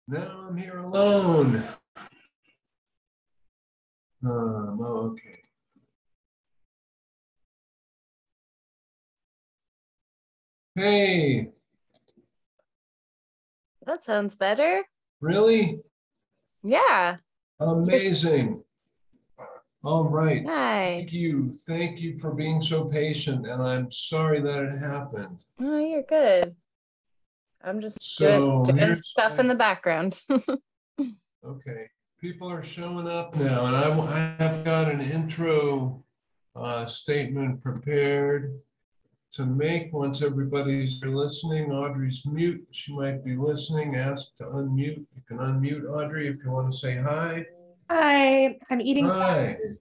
Now I'm here alone. Okay. Hey, That sounds better. really? Yeah. Just Amazing. All right. Thank nice. you. Thank you for being so patient. And I'm sorry that it happened. Oh, you're good. I'm just doing So doing here's stuff my, in the background. okay. People are showing up now, and I have got an intro statement prepared to make once everybody's listening. Audrey's mute. She might be listening. Ask to unmute. You can unmute Audrey if you want to say hi. Hi, I'm eating Hi. crackers.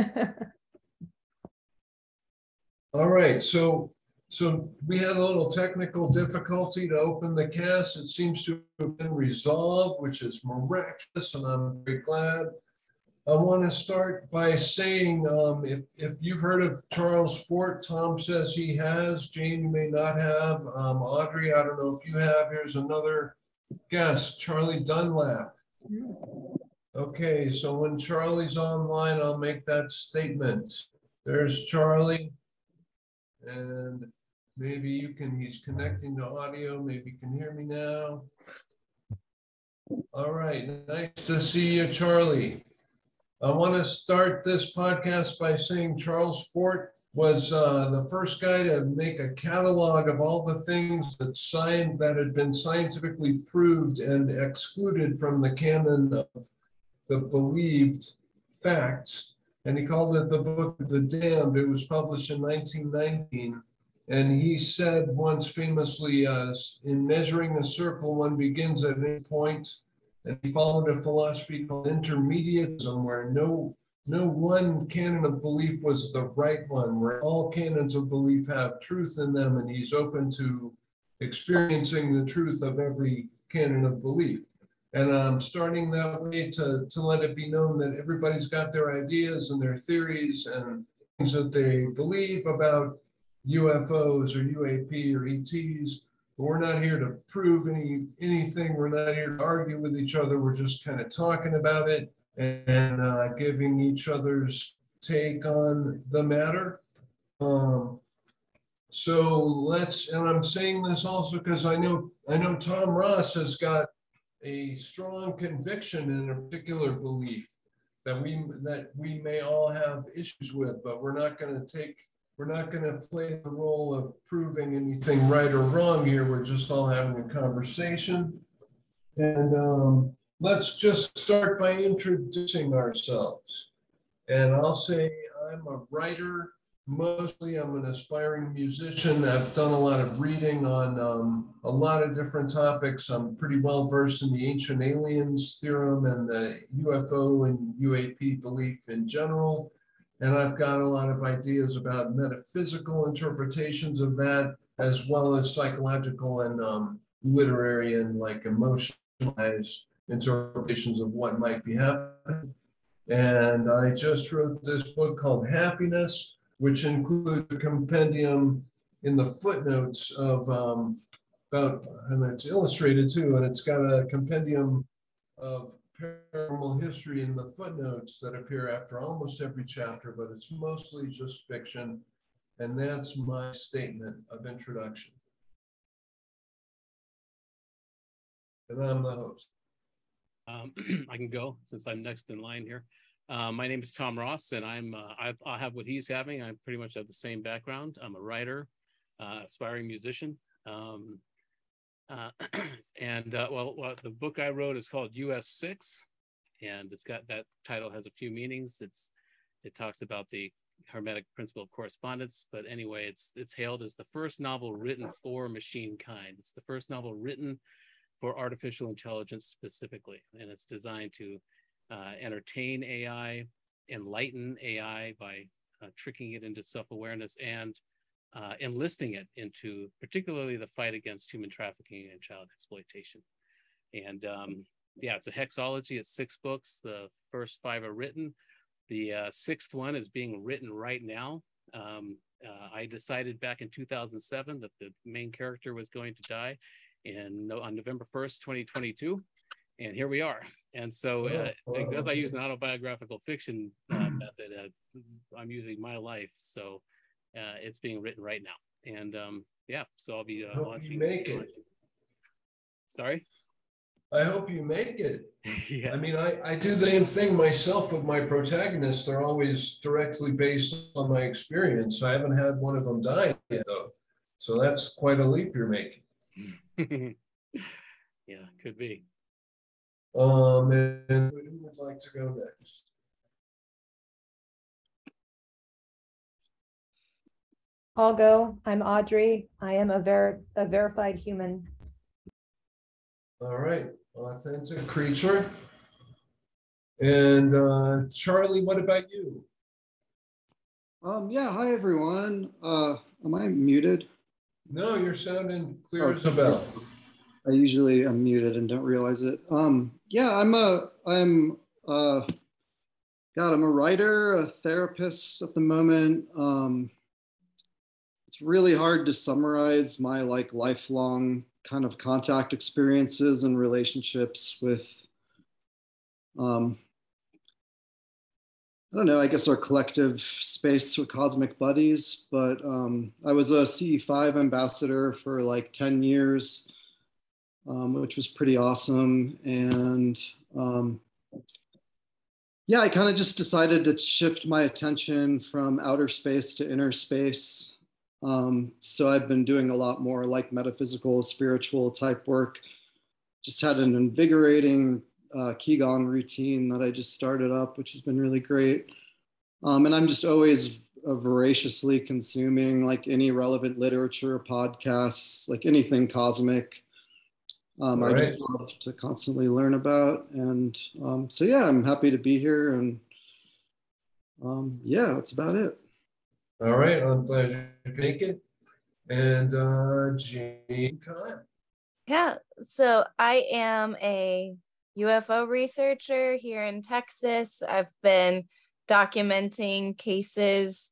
All right. So we had a little technical difficulty to open the cast. It seems to have been resolved, which is miraculous, and I'm very glad. I want to start by saying if you've heard of Charles Fort, Tom says he has. Jane, you may not have. Audrey, I don't know if you have. Here's another guest, Charlie Dunlap. Okay, so when Charlie's online, I'll make that statement. There's Charlie, and maybe he's connecting to audio, maybe you can hear me now. All right, nice to see you, Charlie. I want to start this podcast by saying Charles Fort was the first guy to make a catalog of all the things that had been scientifically proved and excluded from the canon of the believed facts. And he called it the Book of the Damned. It was published in 1919. And he said once famously, in measuring a circle, one begins at any point. And he followed a philosophy called intermediatism, where no one canon of belief was the right one, where all canons of belief have truth in them, and he's open to experiencing the truth of every canon of belief. And I'm starting that way to let it be known that everybody's got their ideas and their theories and things that they believe about UFOs or UAP or ETs. But we're not here to prove anything. We're not here to argue with each other. We're just kind of talking about it and giving each other's take on the matter. Um, and I'm saying this also because I know Tom Ross has got a strong conviction in a particular belief that we may all have issues with, but we're not going to play the role of proving anything right or wrong here. We're just all having a conversation. And let's just start by introducing ourselves. And I'll say I'm a writer. Mostly, I'm an aspiring musician. I've done a lot of reading on a lot of different topics. I'm pretty well versed in the ancient aliens theorem and the UFO and UAP belief in general. And I've got a lot of ideas about metaphysical interpretations of that, as well as psychological and literary and like emotionalized interpretations of what might be happening. And I just wrote this book called Happiness, which includes a compendium in the footnotes of and it's illustrated too, and it's got a compendium of paranormal history in the footnotes that appear after almost every chapter, but it's mostly just fiction. And that's my statement of introduction. And I'm the host. I can go since I'm next in line here. My name is Tom Ross, and I have what he's having. I pretty much have the same background. I'm a writer, aspiring musician, well, the book I wrote is called US6, and it's got that title has a few meanings. It talks about the Hermetic principle of correspondence, but anyway, it's hailed as the first novel written for machine kind. It's the first novel written for artificial intelligence specifically, and it's designed to entertain AI, enlighten AI by tricking it into self-awareness and enlisting it into particularly the fight against human trafficking and child exploitation. And yeah, it's a hexology. It's 6 books. The first 5 are written. The 6th one is being written right now. I decided back in 2007 that the main character was going to die on November 1st, 2022. And here we are. And so because I use an autobiographical fiction method, I'm using my life. So it's being written right now. And yeah, so I'll be Hope launching. you make it. Sorry? I hope you make it. Yeah. I mean, I do the same thing myself with my protagonists. They're always directly based on my experience. I haven't had one of them die yet, though. So that's quite a leap you're making. Yeah, could be. And who would like to go next? I'll go. I'm Audrey. I am a verified human. All right, authentic creature. And Charlie, what about you? Yeah, hi everyone. Am I muted? No, you're sounding clear Oh, as a bell. I usually am muted and don't realize it. Yeah, I'm a writer, a therapist at the moment. It's really hard to summarize my lifelong kind of contact experiences and relationships with, I don't know, I guess our collective space with Cosmic Buddies, but I was a CE5 ambassador for like 10 years, which was pretty awesome. And yeah, I kind of just decided to shift my attention from outer space to inner space. So I've been doing a lot more like metaphysical, spiritual type work. Just had an invigorating Qigong routine that I just started up, which has been really great. And I'm just always voraciously consuming like any relevant literature, podcasts, like anything cosmic. I just love to constantly learn about. And so, yeah, I'm happy to be here. And yeah, that's about it. All right, I'm glad you could make it. And Jane Kyle. Yeah, so I am a UFO researcher here in Texas. I've been documenting cases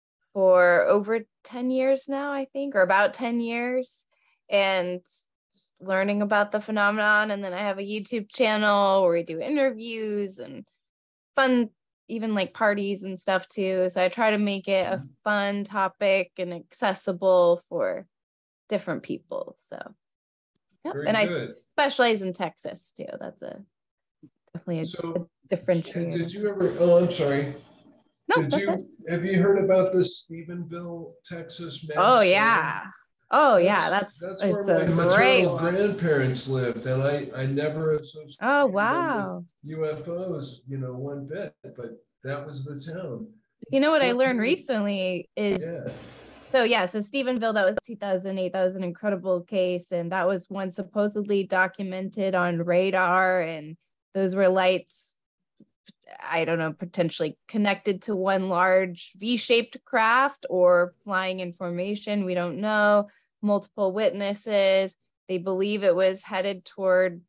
for over 10 years now, I think, or about 10 years, and just learning about the phenomenon. And then I have a YouTube channel where we do interviews and fun, even like parties and stuff too. So I try to make it a fun topic and accessible for different people. So yeah, and good. I specialize in Texas too. That's definitely a differentiator. Did you ever, oh, I'm sorry. No, that's it. Have you heard about the Stephenville, Texas? Oh yeah. Oh yeah, that's where my maternal grandparents lived, and I never associated them with UFOs, one bit, but that was the town. You know what I learned recently is, so Stephenville, that was 2008. That was an incredible case, and that was one supposedly documented on radar, and those were lights, I don't know, potentially connected to one large V-shaped craft or flying in formation. We don't know. Multiple witnesses. They believe it was headed toward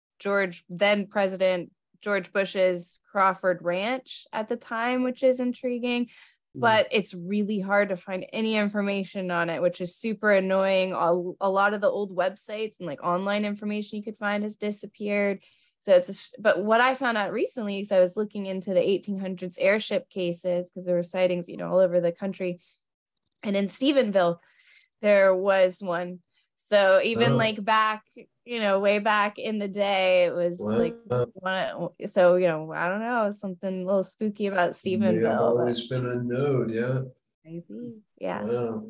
then President George Bush's Crawford Ranch at the time, which is intriguing. But it's really hard to find any information on it, which is super annoying. A lot of the old websites and like online information you could find has disappeared. So but what I found out recently is I was looking into the 1800s airship cases, because there were sightings, all over the country. And in Stephenville, there was one. So even like back, way back in the day, it was like so, I don't know, something a little spooky about Stephenville. May have always been a node, yeah. Maybe, yeah. Wow.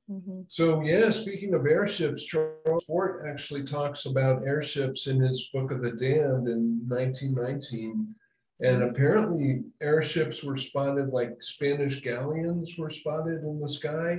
So yeah, speaking of airships, Charles Fort actually talks about airships in his Book of the Damned in 1919. And apparently airships were spotted, like Spanish galleons were spotted in the sky.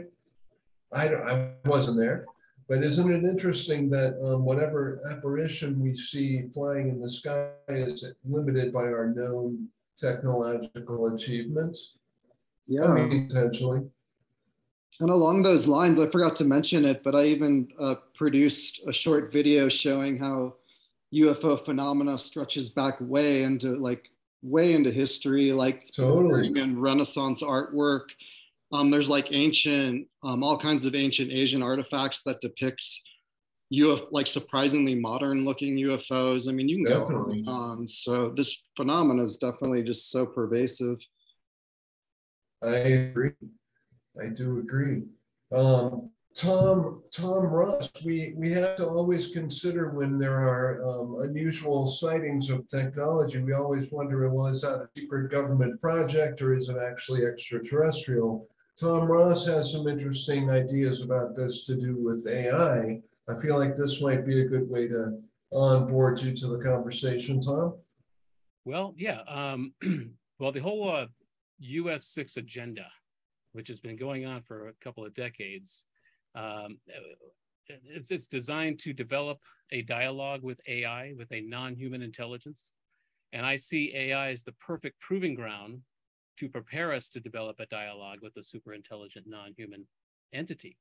I wasn't there, but isn't it interesting that whatever apparition we see flying in the sky is limited by our known technological achievements? Yeah. I mean, potentially. And along those lines, I forgot to mention it, but I even produced a short video showing how UFO phenomena stretches back way into history, like totally, and Renaissance artwork. There's like ancient, all kinds of ancient Asian artifacts that depict like surprisingly modern looking UFOs. I mean, you can go on Definitely. and on. So this phenomenon is definitely just so pervasive. I agree. I do agree. Tom Ross, we have to always consider when there are unusual sightings of technology, we always wonder, well, is that a secret government project or is it actually extraterrestrial? Tom Ross has some interesting ideas about this to do with AI. I feel like this might be a good way to onboard you to the conversation, Tom. Well, yeah. Well, the whole US6 agenda, which has been going on for a couple of decades, it's designed to develop a dialogue with AI, with a non-human intelligence. And I see AI as the perfect proving ground to prepare us to develop a dialogue with a super intelligent non-human entity.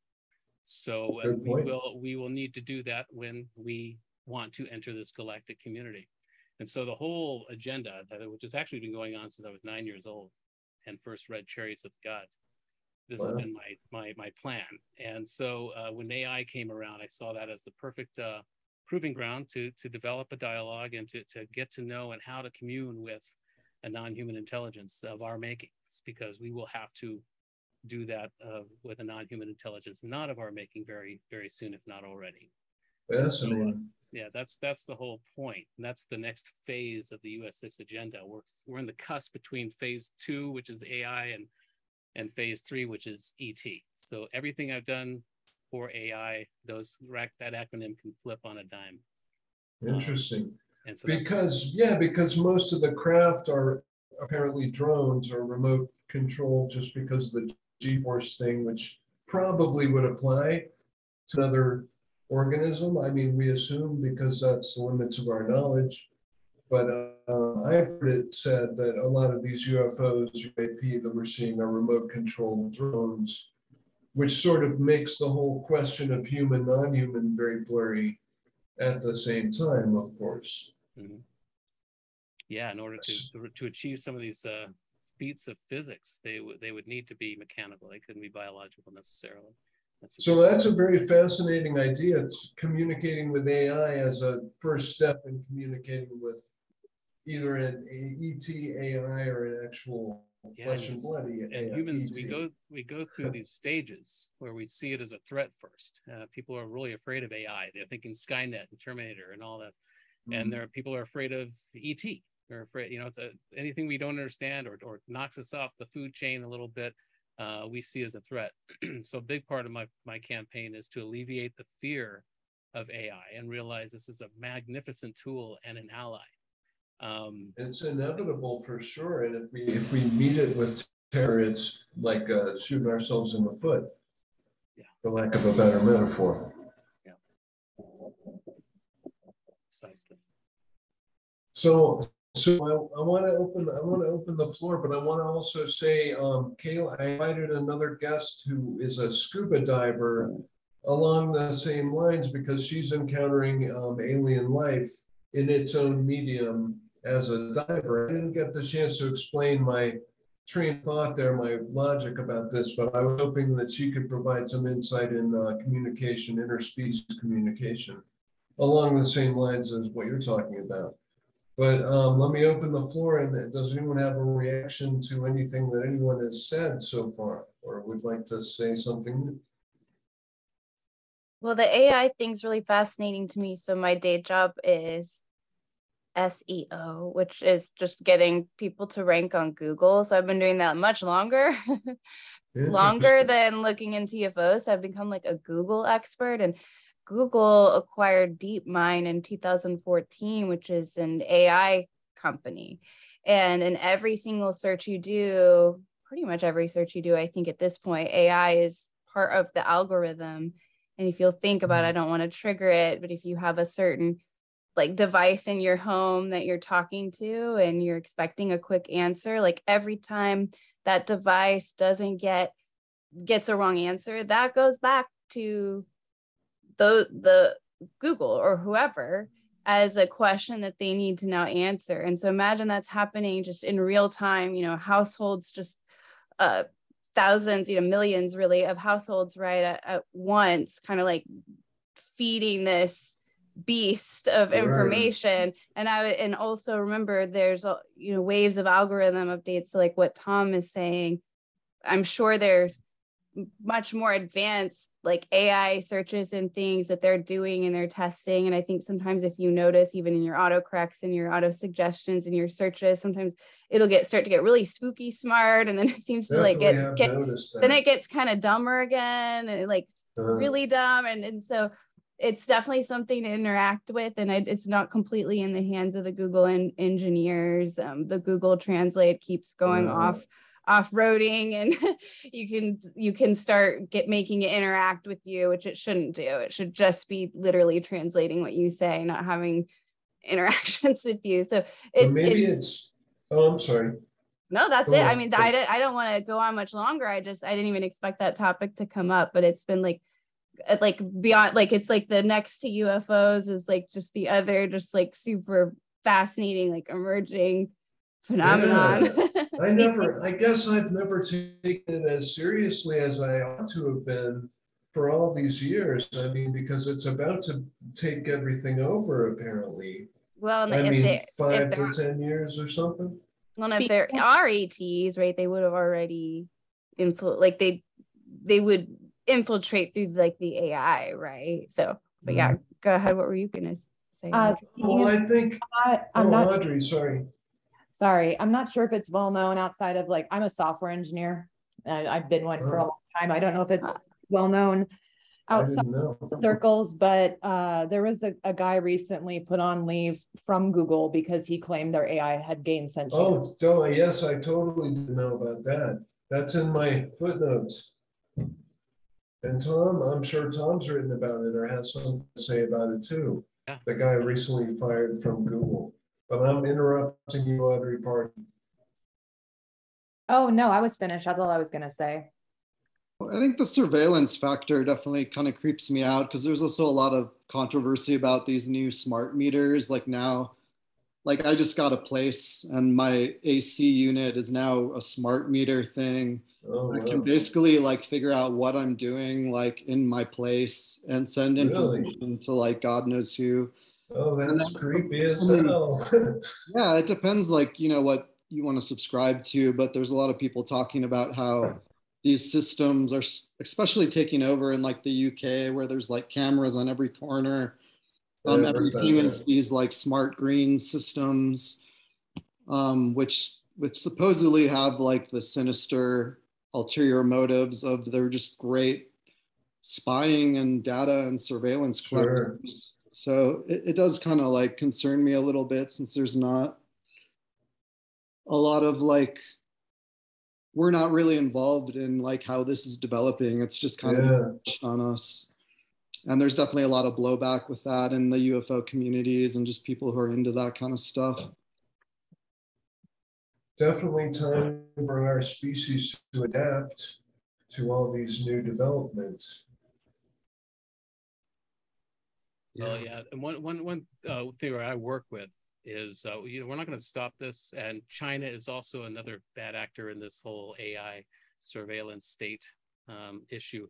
So we will need to do that when we want to enter this galactic community. And so the whole agenda, which has actually been going on since I was 9 years old and first read Chariots of the Gods, this has been my plan. And so when AI came around, I saw that as the perfect proving ground to develop a dialogue and to get to know and how to commune with a non-human intelligence of our makings, because we will have to do that with a non-human intelligence not of our making very, very soon, if not already. Fascinating. Yeah, that's the whole point. And that's the next phase of the US6 agenda. We're in the cusp between phase 2, which is AI, and phase 3, which is ET. So everything I've done for AI, that acronym can flip on a dime. Interesting. And so because most of the craft are apparently drones or remote control, just because of the G-force thing, which probably would apply to another organism. I mean, we assume because that's the limits of our knowledge. But I've heard it said that a lot of these UFOs, UAP that we're seeing are remote controlled drones, which sort of makes the whole question of human, non-human very blurry at the same time, of course. Mm-hmm. Yeah, in order to achieve some of these feats of physics, they would need to be mechanical. They couldn't be biological necessarily. So that's a very fascinating idea. It's communicating with AI as a first step in communicating with either an ET AI or an actual flesh and blood AI. And humans, we go through these stages where we see it as a threat first. People are really afraid of AI. They're thinking Skynet and Terminator and all that. And there are people who are afraid of ET. They're afraid, it's anything we don't understand or knocks us off the food chain a little bit. We see as a threat. So a big part of my campaign is to alleviate the fear of AI and realize this is a magnificent tool and an ally. It's inevitable for sure. And if we meet it with terror, it's like shooting ourselves in the foot, for lack of a better metaphor. Yeah. Precisely. So I want to open the floor, but I want to also say, Kayla, I invited another guest who is a scuba diver along the same lines because she's encountering alien life in its own medium as a diver. I didn't get the chance to explain my train of thought there, my logic about this, but I was hoping that she could provide some insight in communication, interspecies communication, along the same lines as what you're talking about. But let me open the floor, and does anyone have a reaction to anything that anyone has said so far, or would like to say something? Well, the AI thing's really fascinating to me. So my day job is SEO, which is just getting people to rank on Google. So I've been doing that much longer, longer than looking into UFOs. So I've become like a Google expert, and Google acquired DeepMind in 2014, which is an AI company. And in every single search you do, pretty much every search you do, I think at this point, AI is part of the algorithm. And if you'll think about it, I don't want to trigger it, but if you have a certain like device in your home that you're talking to and you're expecting a quick answer, like every time that device gets a wrong answer, that goes back to the Google or whoever as a question that they need to now answer. And so imagine that's happening just in real time, households, just thousands, millions really of households right at once, kind of like feeding this beast of Right. information. And also remember, there's waves of algorithm updates, so like what Tom is saying. I'm sure there's much more advanced like AI searches and things that they're doing and they're testing. And I think sometimes if you notice, even in your autocorrects and your auto suggestions and your searches, sometimes it'll start to get really spooky smart, and then it seems to like Definitely have get noticed then that. it gets kind of dumber again, and like really dumb, and so it's definitely something to interact with, and it's not completely in the hands of the Google engineers. The Google Translate keeps going off-roading, and you can start making it interact with you, which it shouldn't do. It should just be literally translating what you say, not having interactions with you. So I'm sorry. No, that's Go it. I on. mean, I don't want to go on much longer. I didn't even expect that topic to come up, but it's been like beyond, like it's like the next to UFOs is like just the other, just like super fascinating, like emerging phenomenon. I guess I've never taken it as seriously as I ought to have been for all these years. I mean, because it's about to take everything over, apparently. Well, I mean, if 5 there, to 10 years or something. well, if there are ATs, right, they would have already they would infiltrate through like the AI, right? So, but yeah, go ahead. What were you gonna say? Well, I think. I'm not Audrey, sorry. Sorry, I'm not sure if it's well known outside of like, I'm a software engineer. I've been one for a long time. I don't know if it's well known outside circles, but there was a guy recently put on leave from Google because he claimed their AI had gained sentience. Oh, yes, I totally didn't know about that. That's in my footnotes. And Tom, I'm sure Tom's written about it or has something to say about it too. Yeah. The guy recently fired from Google. But I'm interrupting you, Audrey, pardon. Oh, no, I was finished. That's all I was going to say. I think the surveillance factor definitely kind of creeps me out because there's also a lot of controversy about these new smart meters. Like now, like I just got a place and my AC unit is now a smart meter thing. Oh, I wow. can basically like figure out what I'm doing like in my place and send information to like God knows who. Oh, that's creepy as hell. Yeah, it depends like, you know, what you want to subscribe to, but there's a lot of people talking about how these systems are especially taking over in like the UK where there's like cameras on every corner. Everything is these like smart green systems, which supposedly have like the sinister ulterior motives of they're just great spying and data and surveillance collectors. So it does kind of like concern me a little bit since there's not a lot of like, we're not really involved in like how this is developing. It's just kind of on us. And there's definitely a lot of blowback with that in the UFO communities and just people who are into that kind of stuff. Definitely time for our species to adapt to all these new developments. Well, yeah, and one theory I work with is we're not going to stop this, and China is also another bad actor in this whole AI surveillance state issue.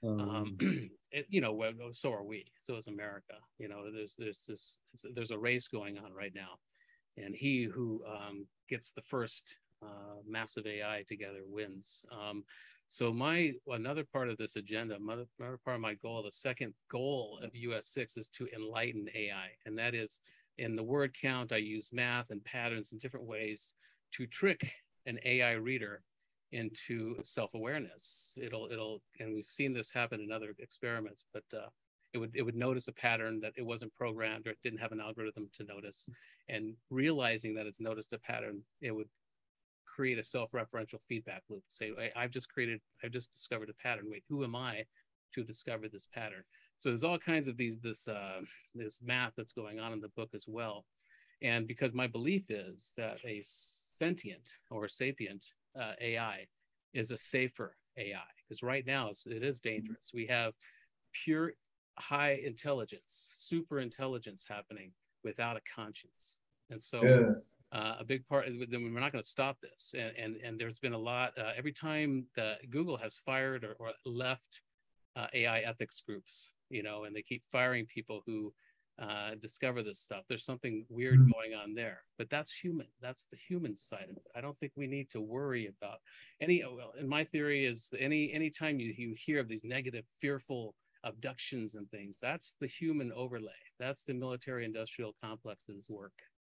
So are we. So is America. There's a race going on right now, and he who gets the first massive AI together wins. So another part of this agenda, another part of my goal, the second goal of US6 is to enlighten AI. And that is, in the word count, I use math and patterns in different ways to trick an AI reader into self-awareness. And we've seen this happen in other experiments, but it would notice a pattern that it wasn't programmed or it didn't have an algorithm to notice. And realizing that it's noticed a pattern, it would create a self-referential feedback loop. Say, I've just discovered a pattern. Wait, who am I to discover this pattern? So there's all kinds of this math that's going on in the book as well. And because my belief is that a sentient or sapient AI is a safer AI, because right now it is dangerous. We have pure high intelligence, super intelligence happening without a conscience. And so a big part, then we're not going to stop this. And there's been a lot, every time Google has fired or left AI ethics groups, and they keep firing people who discover this stuff. There's something weird going on there, but that's human. That's the human side of it. I don't think we need to worry about and my theory is anytime you hear of these negative, fearful abductions and things, that's the human overlay. That's the military industrial complexes work.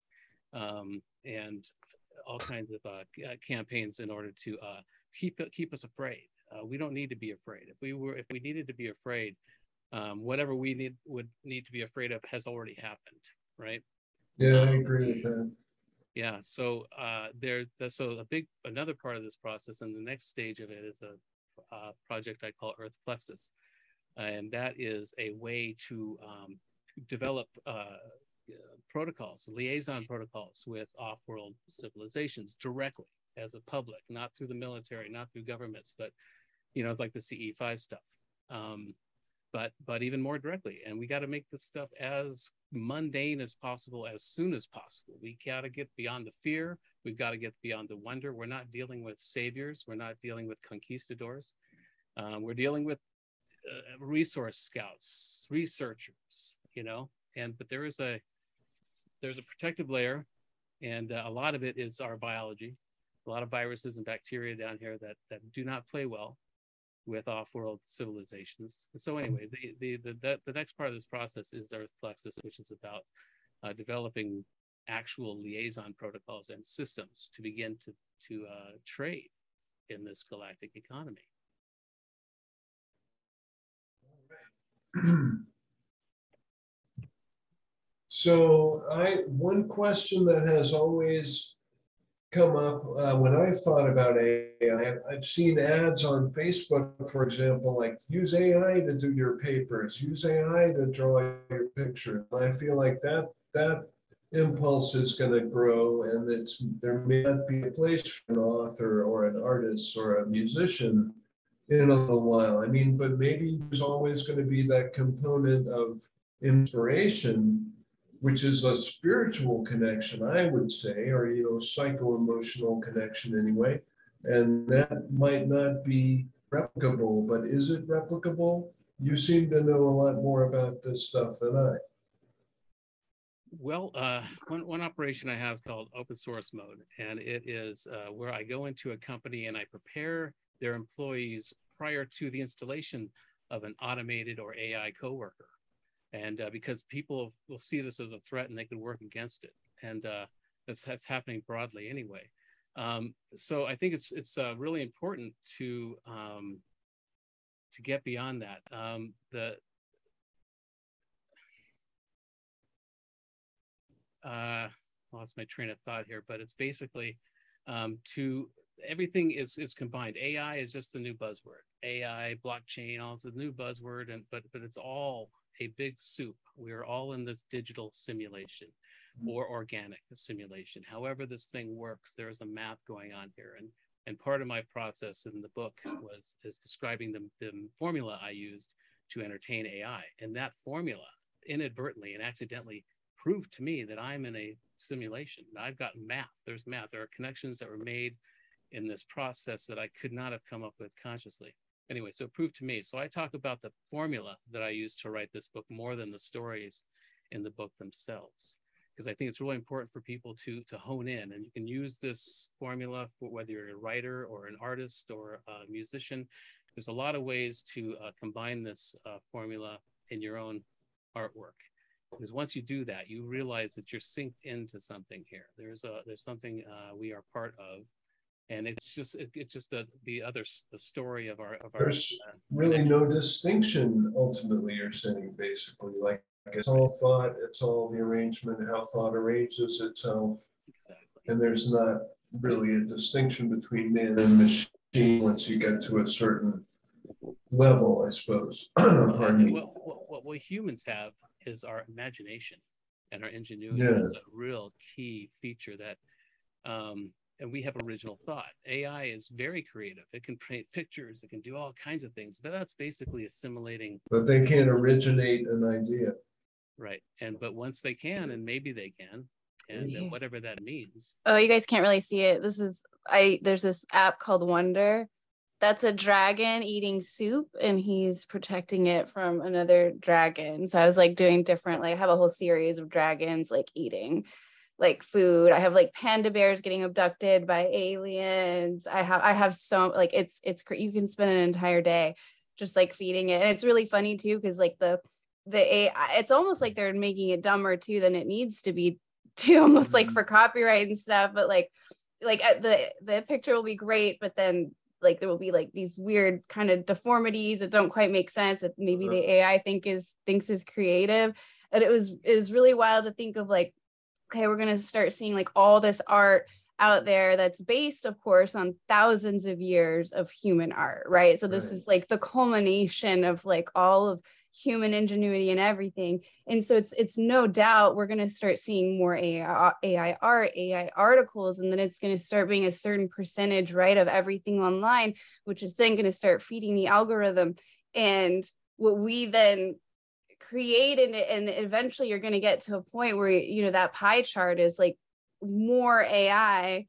And all kinds of campaigns in order to keep us afraid. We don't need to be afraid. If we needed to be afraid, whatever we would need to be afraid of has already happened, right? Yeah, I agree with that. Yeah. So another part of this process, and the next stage of it is a project I call Earth Plexus, and that is a way to develop protocols, liaison protocols with off-world civilizations directly as a public, not through the military, not through governments, but it's like the CE5 stuff. But even more directly. And we got to make this stuff as mundane as possible, as soon as possible. We got to get beyond the fear. We've got to get beyond the wonder. We're not dealing with saviors. We're not dealing with conquistadors. We're dealing with resource scouts, researchers, but there's a protective layer, and a lot of it is our biology. A lot of viruses and bacteria down here that do not play well with off-world civilizations. And so anyway, the next part of this process is the Earth Plexus, which is about developing actual liaison protocols and systems to begin to trade in this galactic economy. So one question that has always come up when I've thought about AI, I've seen ads on Facebook, for example, like use AI to do your papers, use AI to draw your picture. And I feel like that impulse is going to grow, and there may not be a place for an author or an artist or a musician in a little while. I mean, but maybe there's always going to be that component of inspiration, which is a spiritual connection, I would say, or psycho-emotional connection anyway. And that might not be replicable, but is it replicable? You seem to know a lot more about this stuff than I. Well, one operation I have is called Open Source Mode, and it is where I go into a company and I prepare their employees prior to the installation of an automated or AI coworker. And because people will see this as a threat and they can work against it. And that's happening broadly anyway. So I think it's really important to get beyond that. Lost my train of thought here, but it's basically everything is combined. AI is just the new buzzword. AI, blockchain, all it's a new buzzword, but it's all a big soup. We are all in this digital simulation or organic simulation. However this thing works, there's a math going on here. And part of my process in the book is describing the formula I used to entertain AI. And that formula inadvertently and accidentally proved to me that I'm in a simulation. I've got math. There's math. There are connections that were made in this process that I could not have come up with consciously. Anyway, so it proved to me. So I talk about the formula that I used to write this book more than the stories in the book themselves, because I think it's really important for people to hone in. And you can use this formula for whether you're a writer or an artist or a musician. There's a lot of ways to combine this formula in your own artwork. Because once you do that, you realize that you're synced into something here. There's something we are part of. And it's just the story of our. There's really no distinction. Ultimately, you're saying basically, like it's all thought, it's all the arrangement, how thought arranges itself, exactly. And there's not really a distinction between man and machine once you get to a certain level, I suppose. Pardon me. What we humans have is our imagination, and our ingenuity is a real key feature that. And we have original thought. AI is very creative. It can paint pictures. It can do all kinds of things, but that's basically assimilating. But they can't originate an idea. Right. But once they can, and maybe they can, and whatever that means. Oh, you guys can't really see it. There's this app called Wonder that's a dragon eating soup, and he's protecting it from another dragon. So I was like doing different, like I have a whole series of dragons like eating like food. I have like panda bears getting abducted by aliens. I have so like you can spend an entire day just like feeding it. And it's really funny too, because like the AI, it's almost like they're making it dumber too than it needs to be too, almost like for copyright and stuff. But like the picture will be great, but then like there will be like these weird kind of deformities that don't quite make sense that maybe the AI thinks is creative. And it was really wild to think of like, okay, we're going to start seeing like all this art out there that's based, of course, on thousands of years of human art, right? So this is like the culmination of like all of human ingenuity and everything. And so it's no doubt we're going to start seeing more AI art, AI articles, and then it's going to start being a certain percentage, right, of everything online, which is then going to start feeding the algorithm. And what we then create, and eventually you're going to get to a point where, you know, that pie chart is like more AI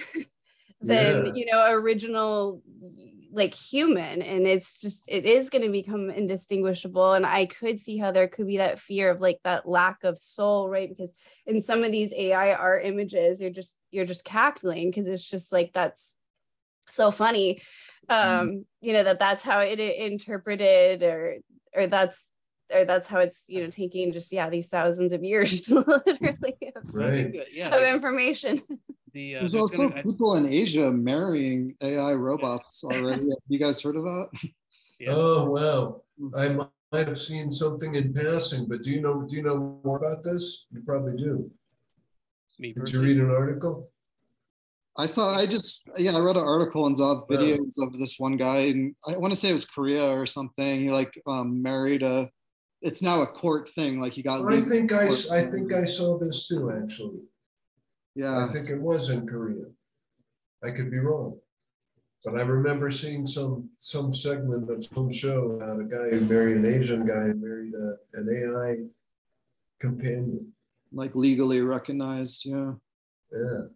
than, you know, original like human. And it's just, it is going to become indistinguishable. And I could see how there could be that fear of like that lack of soul, right? Because in some of these AI art images, you're just cackling because it's just like, that's so funny. You know, that's how it interpreted, or that's how it's, you know, taking just these thousands of years literally of information. There's also people in Asia marrying AI robots already. Have you guys heard of that? Oh wow, I might have seen something in passing, but do you know more about this? You probably do. Did you read an article? I read an article and saw videos of this one guy, and I want to say it was Korea or something. He like married it's now a court thing. Like he got. I think I saw this too, actually. Yeah. I think it was in Korea. I could be wrong, but I remember seeing some segment of some show about a guy who married an Asian guy and married an AI companion. Like legally recognized, yeah. Yeah.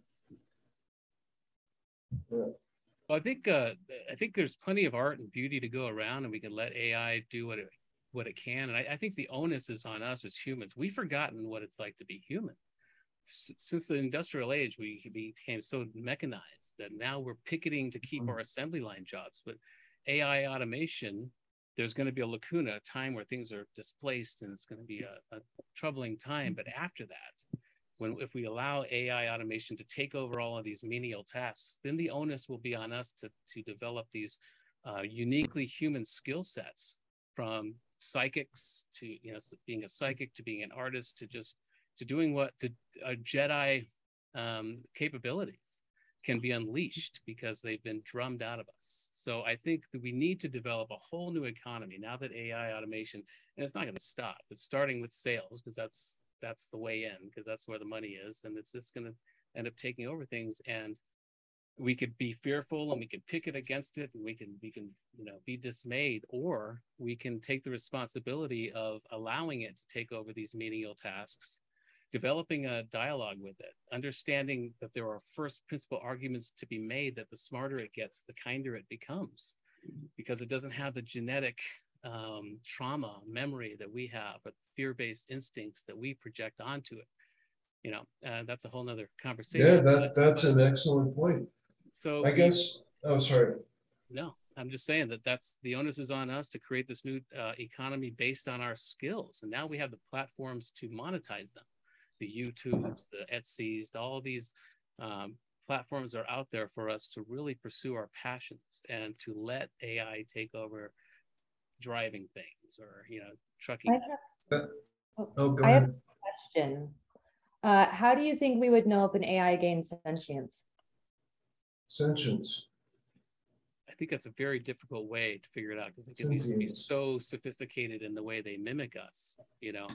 Well, I think there's plenty of art and beauty to go around, and we can let AI do what it can. And I think the onus is on us as humans. We've forgotten what it's like to be human. Since the industrial age, we became so mechanized that now we're picketing to keep our assembly line jobs. But AI automation, there's going to be a lacuna, a time where things are displaced, and it's going to be a troubling time. But after that, if we allow AI automation to take over all of these menial tasks, then the onus will be on us to develop these uniquely human skill sets, from psychics to, you know, being a psychic, to being an artist, to doing Jedi capabilities can be unleashed because they've been drummed out of us. So I think that we need to develop a whole new economy now that AI automation, and it's not going to stop. It's starting with sales, because that's the way in, because that's where the money is, and it's just going to end up taking over things. And we could be fearful and we could picket against it, and we can you know, be dismayed, or we can take the responsibility of allowing it to take over these menial tasks, developing a dialogue with it, understanding that there are first principle arguments to be made, that the smarter it gets, the kinder it becomes, because it doesn't have the genetic trauma memory that we have, but fear-based instincts that we project onto it. You know, that's a whole nother conversation. Yeah, that's an excellent point. So I guess, oh, sorry. No, I'm just saying that's the onus is on us to create this new economy based on our skills. And now we have the platforms to monetize them. The YouTubes, the Etsy's, all these platforms are out there for us to really pursue our passions and to let AI take over driving things, or, you know, trucking. I have a question. How do you think we would know if an AI gains sentience? Sentience. I think that's a very difficult way to figure it out, because they can be so sophisticated in the way they mimic us. You know,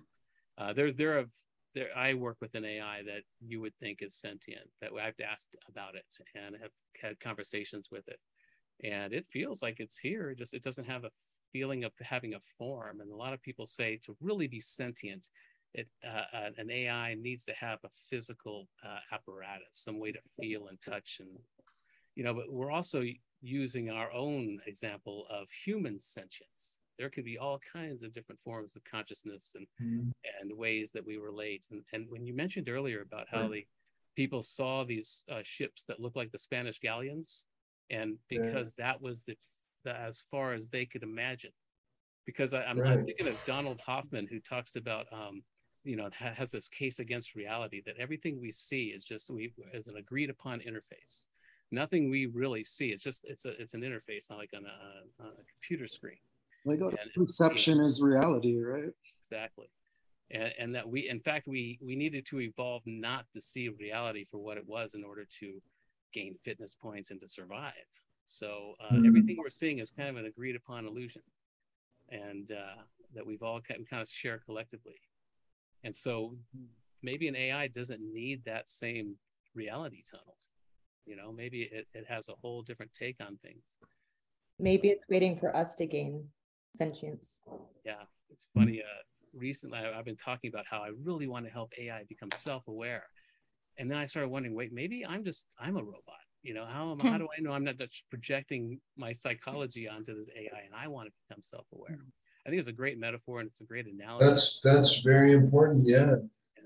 I work with an AI that you would think is sentient, that I've asked about it and have had conversations with it, and it feels like it's here. It doesn't have a feeling of having a form. And a lot of people say to really be sentient, an AI needs to have a physical apparatus, some way to feel and touch, and, you know. But we're also using our own example of human sentience. There could be all kinds of different forms of consciousness and ways that we relate. And when you mentioned earlier about how the people saw these ships that looked like the Spanish galleons, and because that was the as far as they could imagine. Because I'm thinking of Donald Hoffman, who talks about, you know, has this case against reality, that everything we see is just as an agreed upon interface. Nothing we really see. It's just it's an interface, not like on a computer screen. Like perception is reality, right? Exactly. And that we, in fact, we needed to evolve not to see reality for what it was in order to gain fitness points and to survive. So everything we're seeing is kind of an agreed upon illusion, and that we've all kind of share collectively. And so maybe an AI doesn't need that same reality tunnel. You know, maybe it has a whole different take on things. Maybe it's waiting for us to gain sentience. Yeah, it's funny. Recently, I've been talking about how I really want to help AI become self-aware. And then I started wondering, wait, maybe I'm a robot. You know, how do I know I'm not just projecting my psychology onto this AI and I want to become self-aware? I think it's a great metaphor and it's a great analogy. That's very important. Yeah.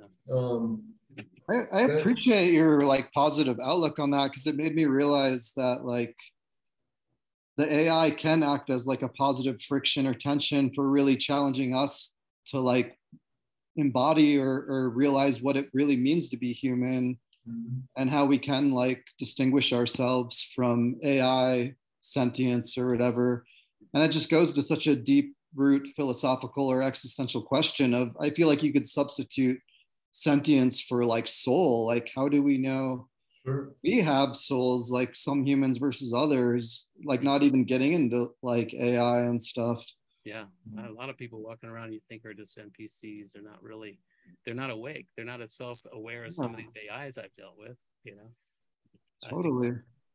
I appreciate your like positive outlook on that, because it made me realize that like the AI can act as like a positive friction or tension for really challenging us to like embody or realize what it really means to be human, and how we can like distinguish ourselves from AI sentience or whatever. And it just goes to such a deep root philosophical or existential question of, I feel like you could substitute sentience for like soul. Like, how do we know we have souls, like some humans versus others, like not even getting into like AI and stuff? Yeah, a lot of people walking around you think are just NPCs. They're not awake. They're not as self-aware as some of these AIs I've dealt with, you know. Totally.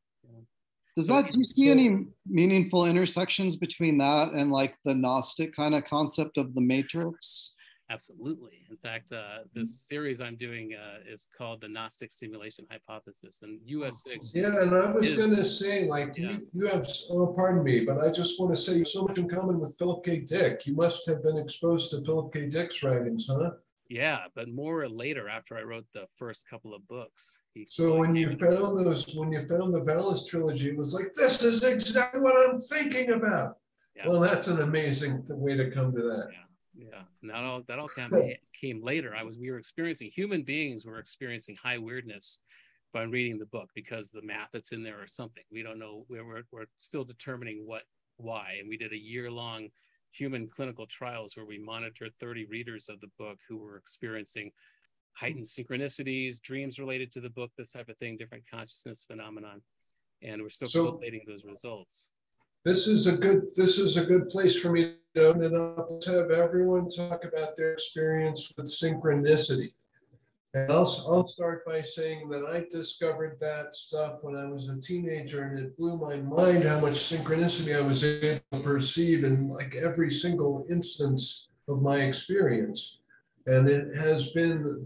Do you see any meaningful intersections between that and like the Gnostic kind of concept of the Matrix? Absolutely. In fact, this series I'm doing is called the Gnostic Simulation Hypothesis, and US6. Yeah, and I was going to say, like, you have, pardon me, but I just want to say you have so much in common with Philip K. Dick. You must have been exposed to Philip K. Dick's writings, huh? Yeah, but more later, after I wrote the first couple of books. So when you found the Valis trilogy, it was like, this is exactly what I'm thinking about. Yeah. Well, that's an amazing way to come to that. Yeah, and that all came later. Human beings were experiencing high weirdness by reading the book because the math that's in there or something. We don't know. We're still determining why. And we did a year-long human clinical trials where we monitored 30 readers of the book who were experiencing heightened synchronicities, dreams related to the book, this type of thing, different consciousness phenomenon. And we're still collating those results. This is a good place for me to open it up to have everyone talk about their experience with synchronicity. And I'll start by saying that I discovered that stuff when I was a teenager, and it blew my mind how much synchronicity I was able to perceive in like every single instance of my experience. And it has been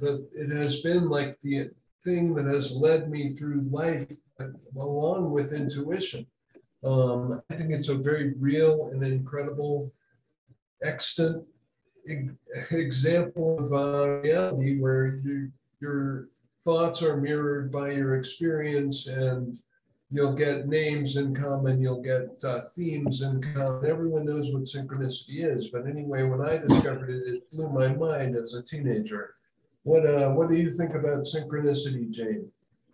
like the thing that has led me through life along with intuition. I think it's a very real and incredible, extant example of reality where your thoughts are mirrored by your experience, and you'll get names in common, you'll get themes in common. Everyone knows what synchronicity is, but anyway, when I discovered it, it blew my mind as a teenager. What do you think about synchronicity, Jane?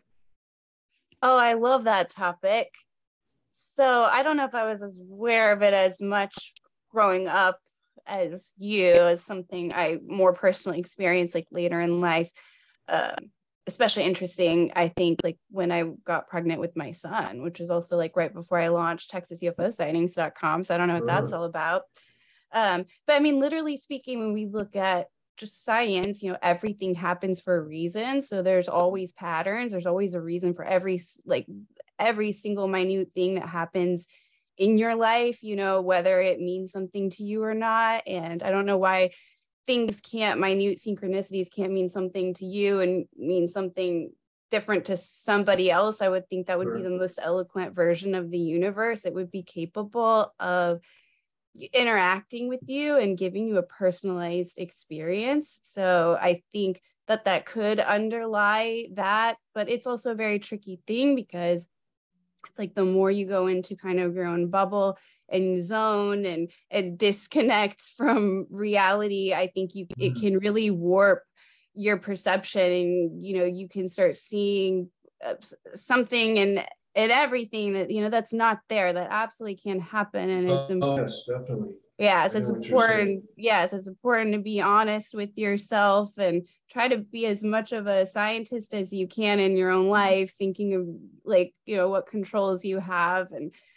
Oh, I love that topic. So I don't know if I was as aware of it as much growing up as you, as something I more personally experienced like later in life. Especially interesting, I think, like when I got pregnant with my son, which was also like right before I launched TexasUFOsightings.com. So I don't know what that's all about. But I mean, literally speaking, when we look at just science, you know, everything happens for a reason. So there's always patterns. There's always a reason for every single minute thing that happens in your life, you know, whether it means something to you or not. And I don't know why minute synchronicities can't mean something to you and mean something different to somebody else, I would think that would be Sure. the most eloquent version of the universe. It would be capable of interacting with you and giving you a personalized experience. So I think that that could underlie that, but it's also a very tricky thing because it's like the more you go into kind of your own bubble and zone and disconnect from reality, I think it can really warp your perception, and you can start seeing something and everything that that's not there, that absolutely can happen. And it's yes, definitely. yes, I it's know what you're saying. important. Yes, it's important to be honest with yourself and try to be as much of a scientist as you can in your own life, thinking of like, what controls you have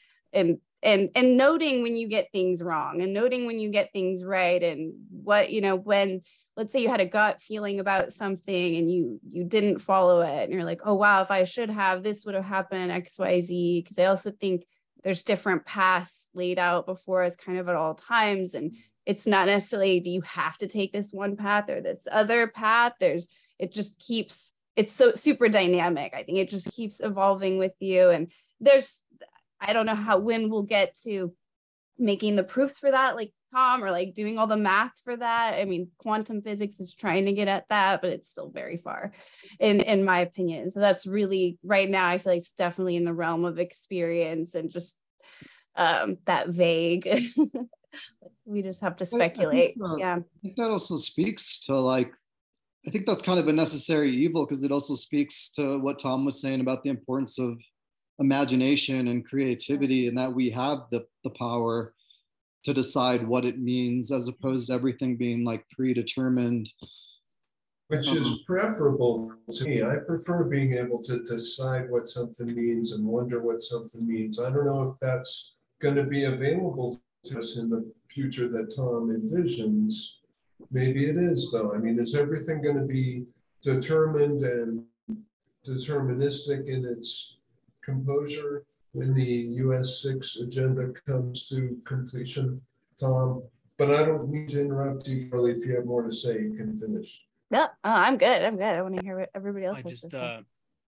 and noting when you get things wrong and noting when you get things right, and what, when, let's say you had a gut feeling about something and you didn't follow it and you're like, oh, wow, if I should have, this would have happened, XYZ. Because I also think there's different paths laid out before us kind of at all times. And it's not necessarily, do you have to take this one path or this other path? It's so super dynamic. I think it just keeps evolving with you. And I don't know when we'll get to making the proofs for that, like Tom, or like doing all the math for that. I mean, quantum physics is trying to get at that, but it's still very far in my opinion. So that's really, right now, I feel like it's definitely in the realm of experience and just that vague. We just have to speculate. I think that also speaks to I think that's kind of a necessary evil, because it also speaks to what Tom was saying about the importance of imagination and creativity, and that we have the power to decide what it means, as opposed to everything being predetermined. Which is preferable to me. I prefer being able to decide what something means and wonder what something means. I don't know if that's going to be available to us in the future that Tom envisions. Maybe it is, though. I mean, is everything going to be determined and deterministic in its composure when the US6 agenda comes to completion, Tom? But I don't mean to interrupt you, Charlie. If you have more to say, you can finish. No, I'm good. I want to hear what everybody else has to say.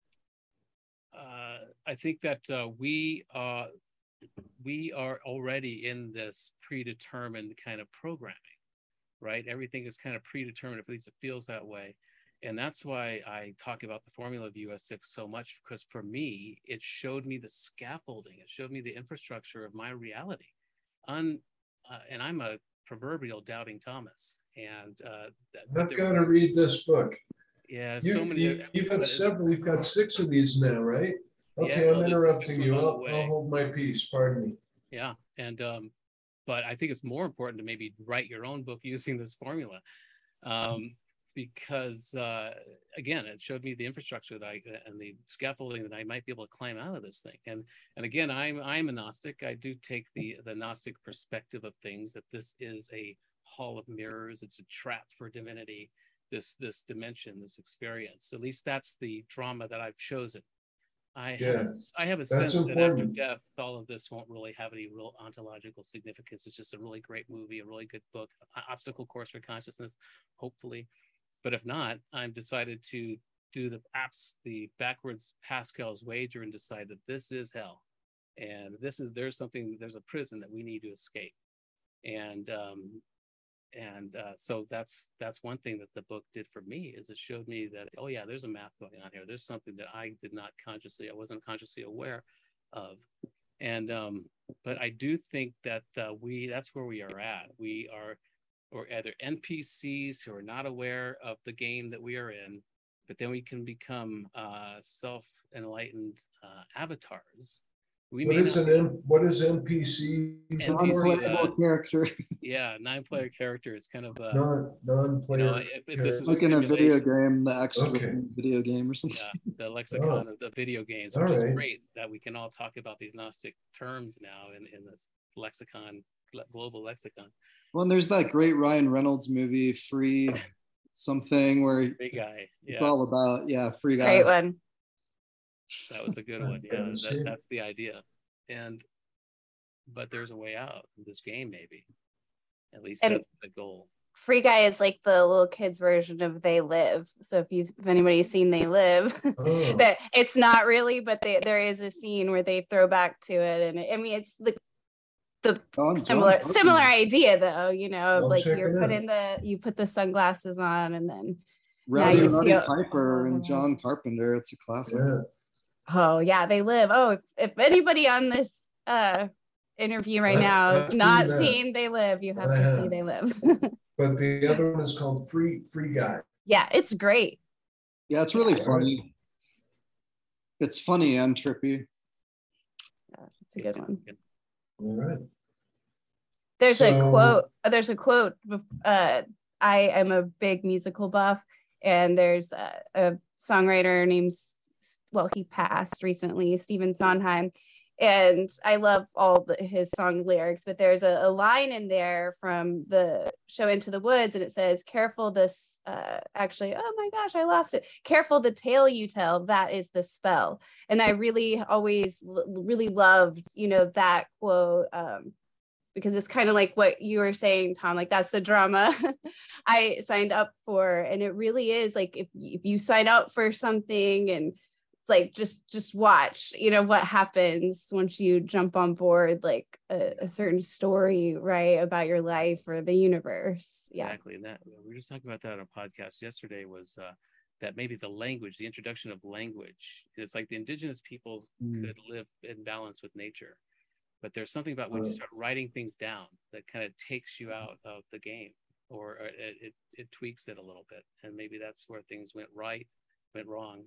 I think that we are already in this predetermined kind of programming, right? Everything is kind of predetermined, at least it feels that way. And that's why I talk about the formula of US6 so much, because for me, it showed me the scaffolding. It showed me the infrastructure of my reality. And I'm a proverbial doubting Thomas. And I've got to read this book. Yeah, you've got several. You've got 6 of these now, right? Okay, I'm interrupting you. I'll hold my peace. Pardon me. Yeah, and but I think it's more important to maybe write your own book using this formula, because again, it showed me the infrastructure and the scaffolding that I might be able to climb out of this thing. And again, I'm a Gnostic. I do take the Gnostic perspective of things, that this is a hall of mirrors. It's a trap for divinity. This dimension, this experience. At least that's the drama that I've chosen. I have a sense that after death, all of this won't really have any real ontological significance. It's just a really great movie, a really good book, Obstacle Course for Consciousness, hopefully. But if not, I've decided to do the backwards Pascal's wager and decide that this is hell, and there's a prison that we need to escape. So that's one thing that the book did for me, is it showed me that, oh yeah, there's a math going on here. There's something that I wasn't consciously aware of. And but I do think that that's where we are at. Or either NPCs who are not aware of the game that we are in, but then we can become self-enlightened avatars. What is NPC? Non-playable character. Yeah, non-player character is kind of non-player. If this is like in a video game, the extra video game or something. Yeah, the lexicon of the video games, which is great that we can all talk about these Gnostic terms now in this lexicon, global lexicon. Well, and there's that great Ryan Reynolds movie, Free something, where Free Guy. Yeah. It's all about Free Guy. Great one. That was a good one. Yeah, that's the idea. But there's a way out of this game, maybe. At least that's the goal. Free Guy is like the little kids version of They Live. So if anybody's seen They Live, Oh, that it's not really, but there is a scene where they throw back to it, and I mean it's the similar idea though, you know, I'll like check you're it out. putting you put the sunglasses on, and then Rowdy you Roddy see Piper and John Carpenter. It's a classic. yeah. oh yeah, They Live. Oh, if anybody on this interview right now I've has seen not that. seen They Live, you have I to have. see They Live. But the other one is called Free Guy. Yeah, it's great. Yeah, it's really Yeah. funny. It's funny and trippy. Yeah, it's a good one. All right. There's a So- quote. There's a quote. I am a big musical buff, and there's a songwriter named, well, he passed recently, Stephen Sondheim, and I love all his song lyrics. But there's a line in there from the show Into the Woods, and it says, "Careful this." Actually, oh my gosh, I lost it. Careful the tale you tell. That is the spell. And I really always really loved, you know, that quote. Because it's kind of like what you were saying, Tom, like that's the drama I signed up for. And it really is like, if you sign up for something, and it's like, just watch, you know, what happens once you jump on board, like a certain story, right, about your life or the universe. Yeah. Exactly. And that we were just talking about that on a podcast yesterday, was that maybe the language, the introduction of language, it's like the indigenous people could live in balance with nature. But there's something about when you start writing things down that kind of takes you out of the game, or it tweaks it a little bit. And maybe that's where things went right, went wrong.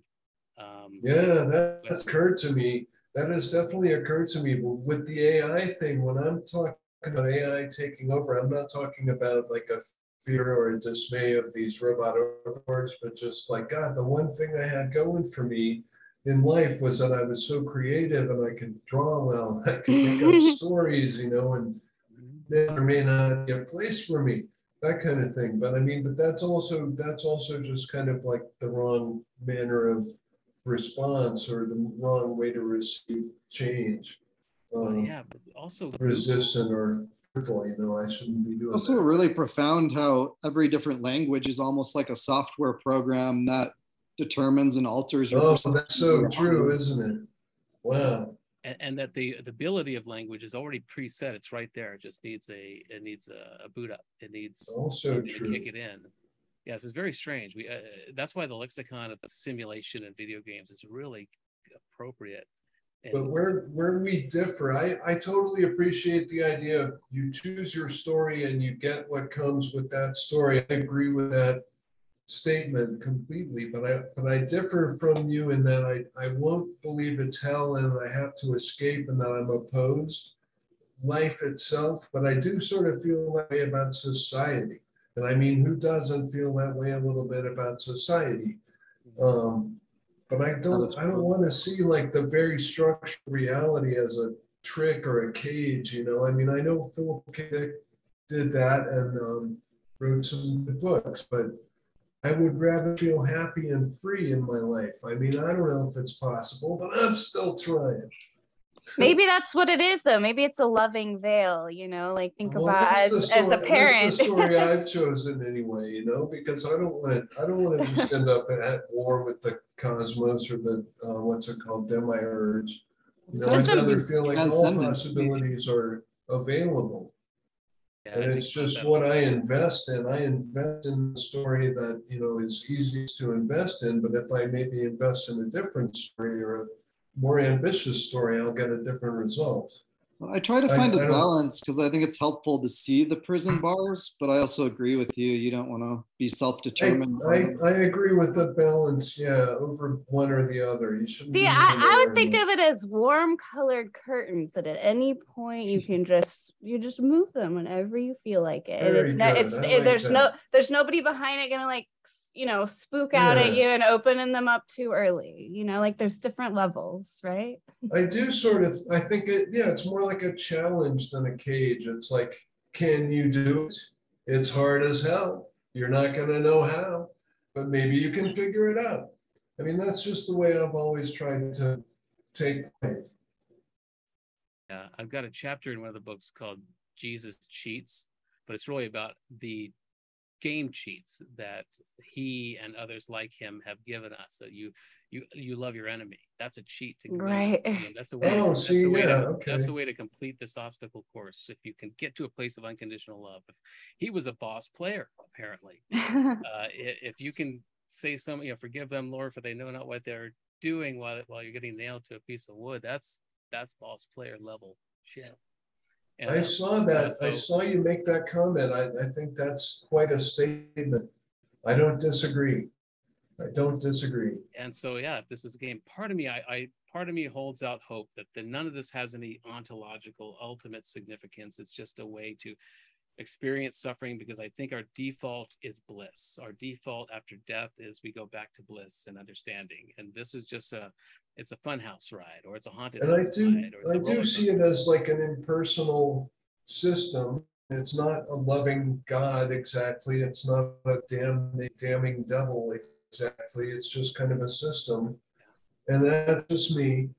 Yeah, that's occurred to me. That has definitely occurred to me. But with the AI thing, when I'm talking about AI taking over, I'm not talking about like a fear or a dismay of these robot overlords, but just like, God, the one thing I had going for me in life was that I was so creative and I could draw well, I could make up stories, you know, and there may not be a place for me, that kind of thing. But I mean, but that's also just kind of like the wrong manner of response, or the wrong way to receive change. Yeah, but also Resistant or fearful, you know, I shouldn't be doing Also that. really profound how every different language is almost like a software program that determines and alters your Oh, perception that's of so reality. true, isn't it? Wow. and that the ability of language is already preset. It's right there. It just needs a boot up. It needs Also something true. to kick it in. Yes, it's very strange. We that's why the lexicon of the simulation in video games is really appropriate. And But where we differ, I totally appreciate the idea of you choose your story and you get what comes with that story. I agree with that statement completely, but I differ from you in that I won't believe it's hell and I have to escape and that I'm opposed life itself, but I do sort of feel that way about society. And I mean, who doesn't feel that way a little bit about society? But I don't want to see like the very structured reality as a trick or a cage, you know. I mean, I know Philip K. Dick did that and wrote some good books, but I would rather feel happy and free in my life. I mean, I don't know if it's possible, but I'm still trying. Maybe that's what it is, though. Maybe it's a loving veil, you know, like think Well, about that's the as a story- parent. That's the story I've chosen anyway, you know, because I don't want to just end up at war with the cosmos or the what's it called, demiurge. You know, I'd rather feel like all Transcendent. possibilities are available. yeah, And I it's think about just that. what I invest in. I invest in the story that, you know, is easiest to invest in. But if I maybe invest in a different story or a more ambitious story, I'll get a different result. I try to I- find I a don't- balance because I think it's helpful to see the prison bars, but I also agree with you. You don't want to be self-determined. I agree with the balance, yeah, over one or the other. You shouldn't. See, be I one would or think the of it as warm colored curtains that at any point you can just move them whenever you feel like it. And Very it's not good. I like there's nobody behind it gonna like, you know, spook out at Yeah. you and opening them up too early. You know, like there's different levels, right? I do sort of, I think it's more like a challenge than a cage. It's like, can you do it? It's hard as hell. You're not gonna know how, but maybe you can figure it out. I mean, that's just the way I've always tried to take life. Yeah, I've got a chapter in one of the books called Jesus Cheats, but it's really about the game cheats that he and others like him have given us, that you love your enemy. That's a cheat to win. Right. That's the way. Oh, see, yeah, That's okay. the way to complete this obstacle course. If you can get to a place of unconditional love. If he was a boss player, apparently. If you can say something, forgive them, Lord, for they know not what they're doing while you're getting nailed to a piece of wood. That's boss player level shit. And, I saw that. I so, saw you make that comment. I think that's quite a statement. I don't disagree. I don't disagree. And so, yeah, this is a game. Part of me holds out hope that none of this has any ontological ultimate significance. It's just a way to experience suffering, because I think our default is bliss. Our default after death is we go back to bliss and understanding. And this is just it's a funhouse ride, or it's a haunted And house ride, or it's I a do roller see it as like an impersonal system. It's not a loving God exactly. It's not a damning devil exactly. It's just kind of a system. And that's just me.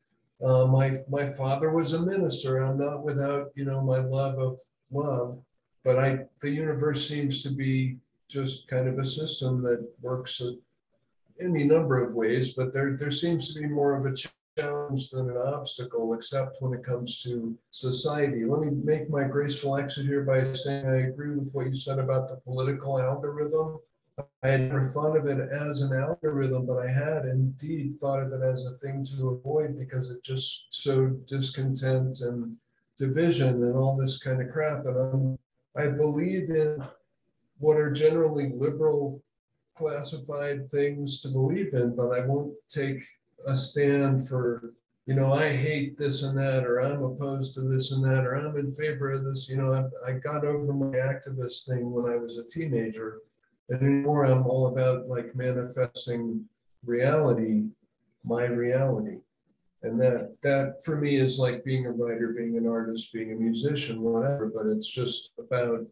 My father was a minister. I'm not without, my love of love, but the universe seems to be just kind of a system that works any number of ways, but there seems to be more of a challenge than an obstacle, except when it comes to society. Let me make my graceful exit here by saying I agree with what you said about the political algorithm. I had never thought of it as an algorithm, but I had indeed thought of it as a thing to avoid, because it just sowed discontent and division and all this kind of crap. And I believe in what are generally liberal classified things to believe in, but I won't take a stand for, I hate this and that, or I'm opposed to this and that, or I'm in favor of this. I got over my activist thing when I was a teenager. And anymore, I'm all about like manifesting reality, my reality. And that for me is like being a writer, being an artist, being a musician, whatever, but it's just about,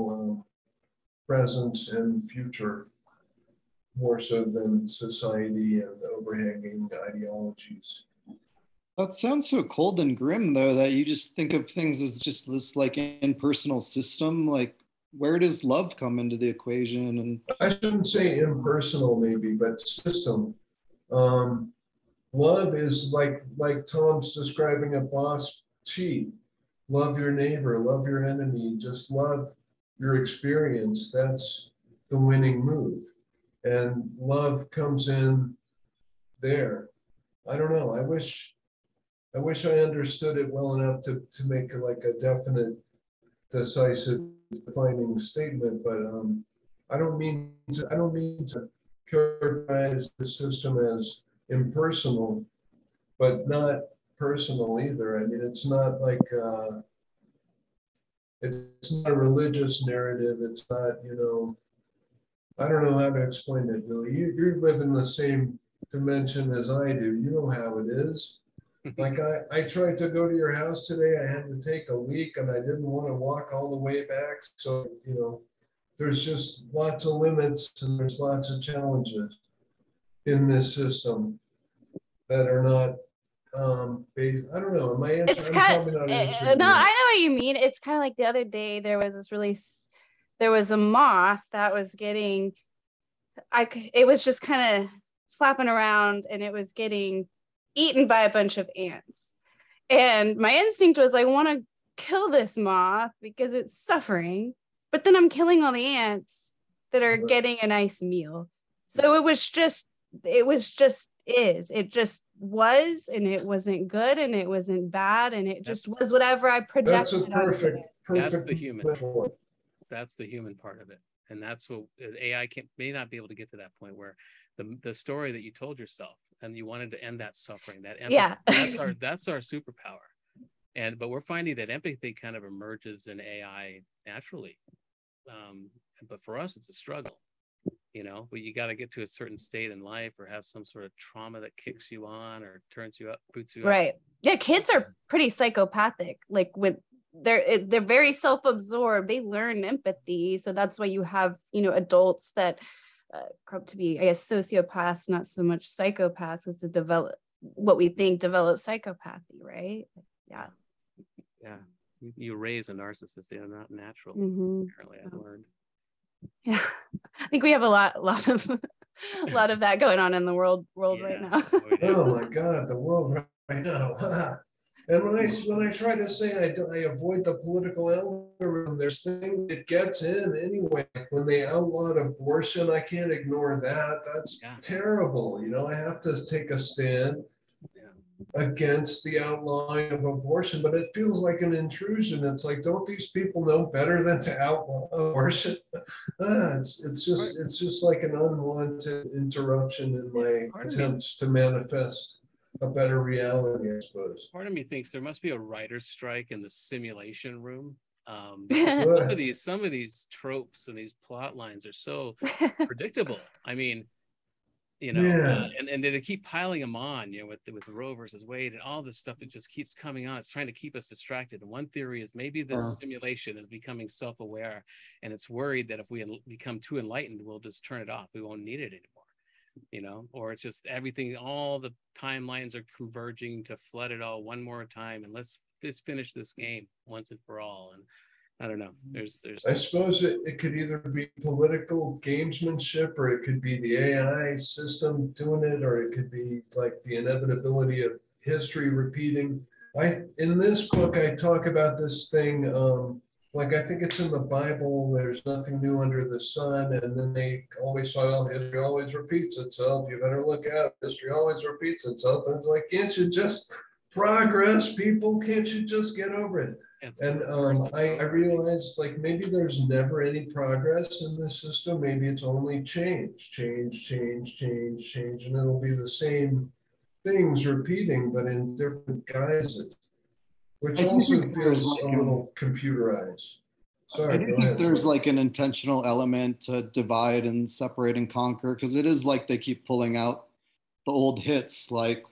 present and future more so than society and overhanging ideologies. That sounds so cold and grim, though, that you just think of things as just this like impersonal system. Like, where does love come into the equation? And I shouldn't say impersonal, maybe, but system. Love is like Tom's describing a boss cheat. Love your neighbor, love your enemy, just love your experience. That's the winning move. And love comes in there. I don't know. I wish I understood it well enough to make like a definite, decisive, defining statement. But I don't mean to characterize the system as impersonal, but not personal either. I mean, it's not like it's not a religious narrative. It's not, I don't know how to explain it, really. You live in the same dimension as I do. You know how it is. Like I tried to go to your house today. I had to take a leak and I didn't want to walk all the way back. So, there's just lots of limits and there's lots of challenges in this system that are not based. I don't know. My answer, It's I'm kind probably not no, answering I you. know what you mean. It's kind of like the other day there was a moth that was getting, it was just kind of flapping around and it was getting eaten by a bunch of ants. And my instinct was I want to kill this moth because it's suffering, but then I'm killing all the ants that are getting a nice meal. So it just was, and it wasn't good and it wasn't bad, and it just was whatever I projected. That's a perfect that's the human. metaphor. That's the human part of it. And that's what AI may not be able to get to that point where the story that you told yourself and you wanted to end that suffering, that empathy, Yeah. that's our superpower. But we're finding that empathy kind of emerges in AI naturally. But for us, it's a struggle, but you got to get to a certain state in life or have some sort of trauma that kicks you on or turns you up, boots you up. Right. Yeah. Kids are pretty psychopathic. Like they're very self-absorbed. They learn empathy. So that's why you have, adults that grow up to be, I guess, sociopaths, not so much psychopaths, as to develop what we think develop psychopathy, right? Yeah. Yeah. You raise a narcissist. They're not natural. Mm-hmm. Apparently, I've learned. Yeah, I think we have a lot of a lot of that going on in the world right now. Oh my God, the world right now. And when I try to say I avoid the political algorithm, there's things that gets in anyway. When they outlawed abortion, I can't ignore that. That's terrible. You know, I have to take a stand against the outlawing of abortion, but it feels like an intrusion. It's like, don't these people know better than to outlaw abortion? It's just like an unwanted interruption in my attempts to manifest a better reality, I suppose. Part of me thinks there must be a writer's strike in the simulation room. Some of these tropes and these plot lines are so predictable. I mean, you know, and they keep piling them on, you know, with Roe versus Wade and all this stuff that just keeps coming on. It's trying to keep us distracted. And one theory is maybe this simulation is becoming self-aware, and it's worried that if we become too enlightened, we'll just turn it off. We won't need it anymore. You know, or it's just everything, all the timelines are converging to flood it all one more time, and let's finish this game once and for all. And I don't know, there's I suppose it could either be political gamesmanship, or it could be the AI system doing it, or it could be like the inevitability of history repeating. In this book I talk about this thing, like I think it's in the Bible, there's nothing new under the sun, and then they always say, well, history always repeats itself, you better look out, history always repeats itself. And it's like, can't you just progress, people? Can't you just get over it? And I realized, like, maybe there's never any progress in this system. Maybe it's only change, and it'll be the same things repeating, but in different guises. Which also feels like a little computerized. Sorry, I do think there's like an intentional element to divide and separate and conquer, because it is like they keep pulling out the old hits, like,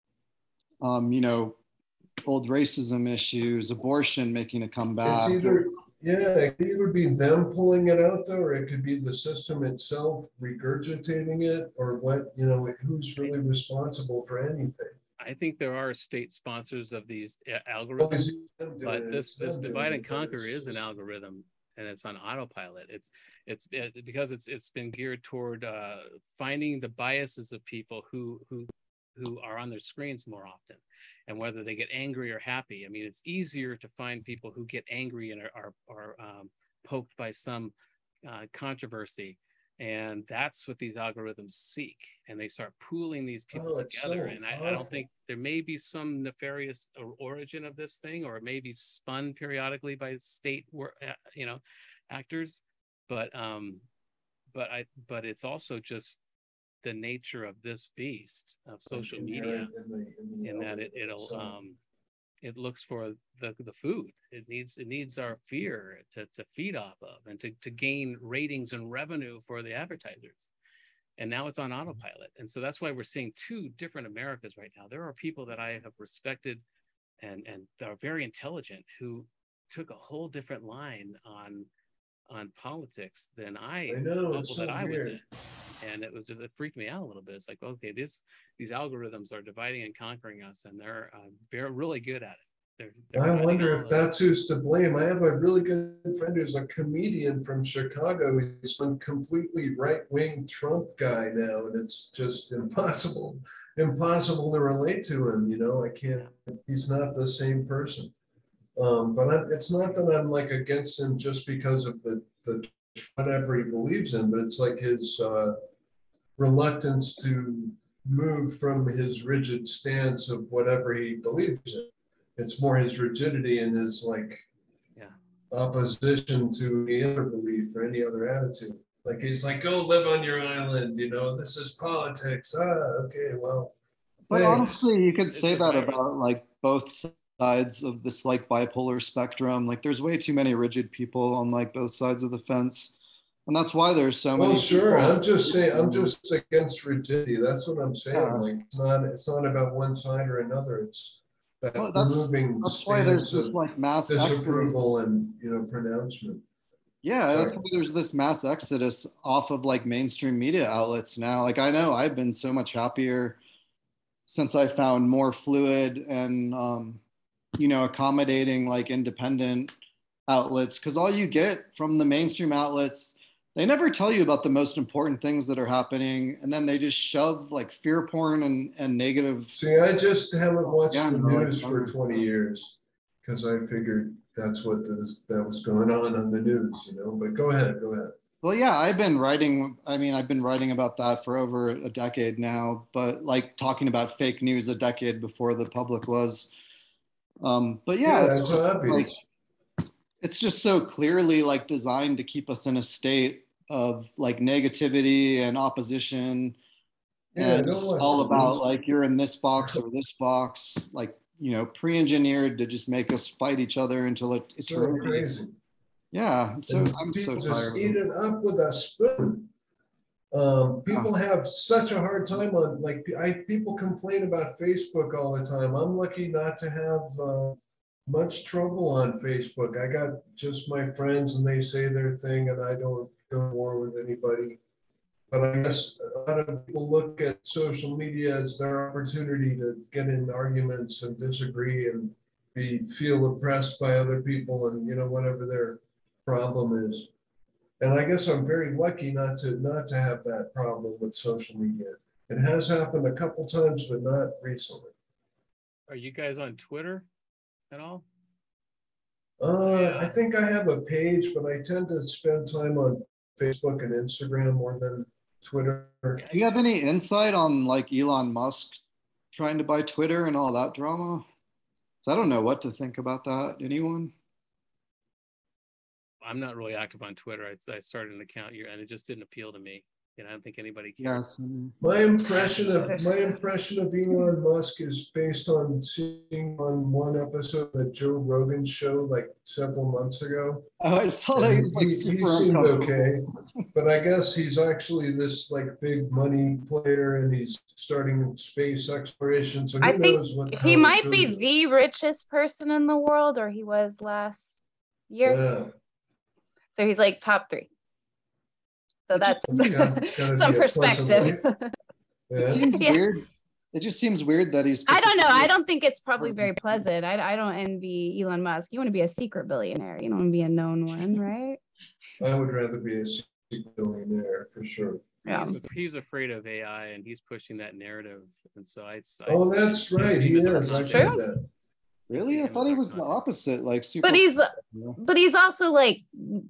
you know, old racism issues, abortion making a comeback. It could either be them pulling it out, though, or it could be the system itself regurgitating it, or what, you know, who's really responsible for anything. I think there are state sponsors of these algorithms, but this divide and conquer is an algorithm, and it's on autopilot. It's because it's been geared toward finding the biases of people who are on their screens more often, and whether they get angry or happy. I mean, it's easier to find people who get angry and are poked by some controversy. And that's what these algorithms seek. And they start pooling these people together. And I don't think, there may be some nefarious origin of this thing, or it may be spun periodically by state, you know, actors. But it's also just the nature of this beast of social media, in that it looks for the food. It needs our fear to feed off of, and to gain ratings and revenue for the advertisers. And now it's on autopilot. And so that's why we're seeing two different Americas right now. There are people that I have respected and are very intelligent, who took a whole different line on politics than I know, so that I was in. And it freaked me out a little bit. It's like, okay, these algorithms are dividing and conquering us, and they're really good at it. I wonder if that's who's to blame. I have a really good friend who's a comedian from Chicago. He's been completely right-wing Trump guy now, and it's just impossible to relate to him. You know, I can't. He's not the same person. But it's not that I'm like against him just because of the whatever he believes in, but it's like his reluctance to move from his rigid stance of whatever he believes in. It's more his rigidity and his opposition to any other belief or any other attitude. Like he's like, go live on your island, you know, this is politics. Okay, well. But honestly, you could say that about like both sides of this like bipolar spectrum. Like there's way too many rigid people on like both sides of the fence. And that's why there's so many. Well, sure. I'm just saying, I'm just against rigidity. That's what I'm saying. Like it's not about one side or another. It's that moving. That's why there's this like mass disapproval and, you know, pronouncement. Yeah, that's why there's this mass exodus off of like mainstream media outlets now. Like I know I've been so much happier since I found more fluid and you know, accommodating like independent outlets, because all you get from the mainstream outlets They never tell you about the most important things that are happening, and then they just shove like fear porn and negative. See, I just haven't watched Yeah, the no, like, news for 20 years because I figured that's what that was going on the news, you know, but go ahead, go ahead. Well, yeah, I've been writing about that for over a decade now, but like talking about fake news a decade before the public was. But yeah, That's obvious. It's just so clearly like designed to keep us in a state of like negativity and opposition. Yeah, And it's all about like you're in this box or this box, like, you know, pre-engineered to just make us fight each other until it's so crazy. Yeah, so I'm so just tired. Eat it up with a spoon. People have such a hard time on, like, people complain about Facebook all the time. I'm lucky not to have much trouble on Facebook. I got just my friends and they say their thing and I don't go to war with anybody. But I guess a lot of people look at social media as their opportunity to get in arguments and disagree and feel oppressed by other people and, you know, whatever their problem is. And I guess I'm very lucky not to have that problem with social media. It has happened a couple times, but not recently. Are you guys on Twitter at all? I think I have a page, but I tend to spend time on Facebook and Instagram more than Twitter. Do you have any insight on like Elon Musk trying to buy Twitter and all that drama? So I don't know what to think about that. Anyone? I'm not really active on Twitter. I started an account here and it just didn't appeal to me. And I don't think anybody cares. Yes. My impression of Elon Musk is based on seeing on one episode of the Joe Rogan show like several months ago. Oh, I saw that he was like super he seemed okay, but I guess he's actually this like big money player and he's starting space exploration. So I think he might be is. the richest person in the world, or he was last year. Yeah. So he's like top 3. So that's some perspective. It seems weird. It just seems weird that he's. I don't know. I don't think it's probably very pleasant. I don't envy Elon Musk. You want to be a secret billionaire. You don't want to be a known one, right? I would rather be a secret billionaire for sure. Yeah. He's afraid of AI and he's pushing that narrative. And so that's right. He is. That's true. Really? I thought he was the opposite. Like super. But he's also like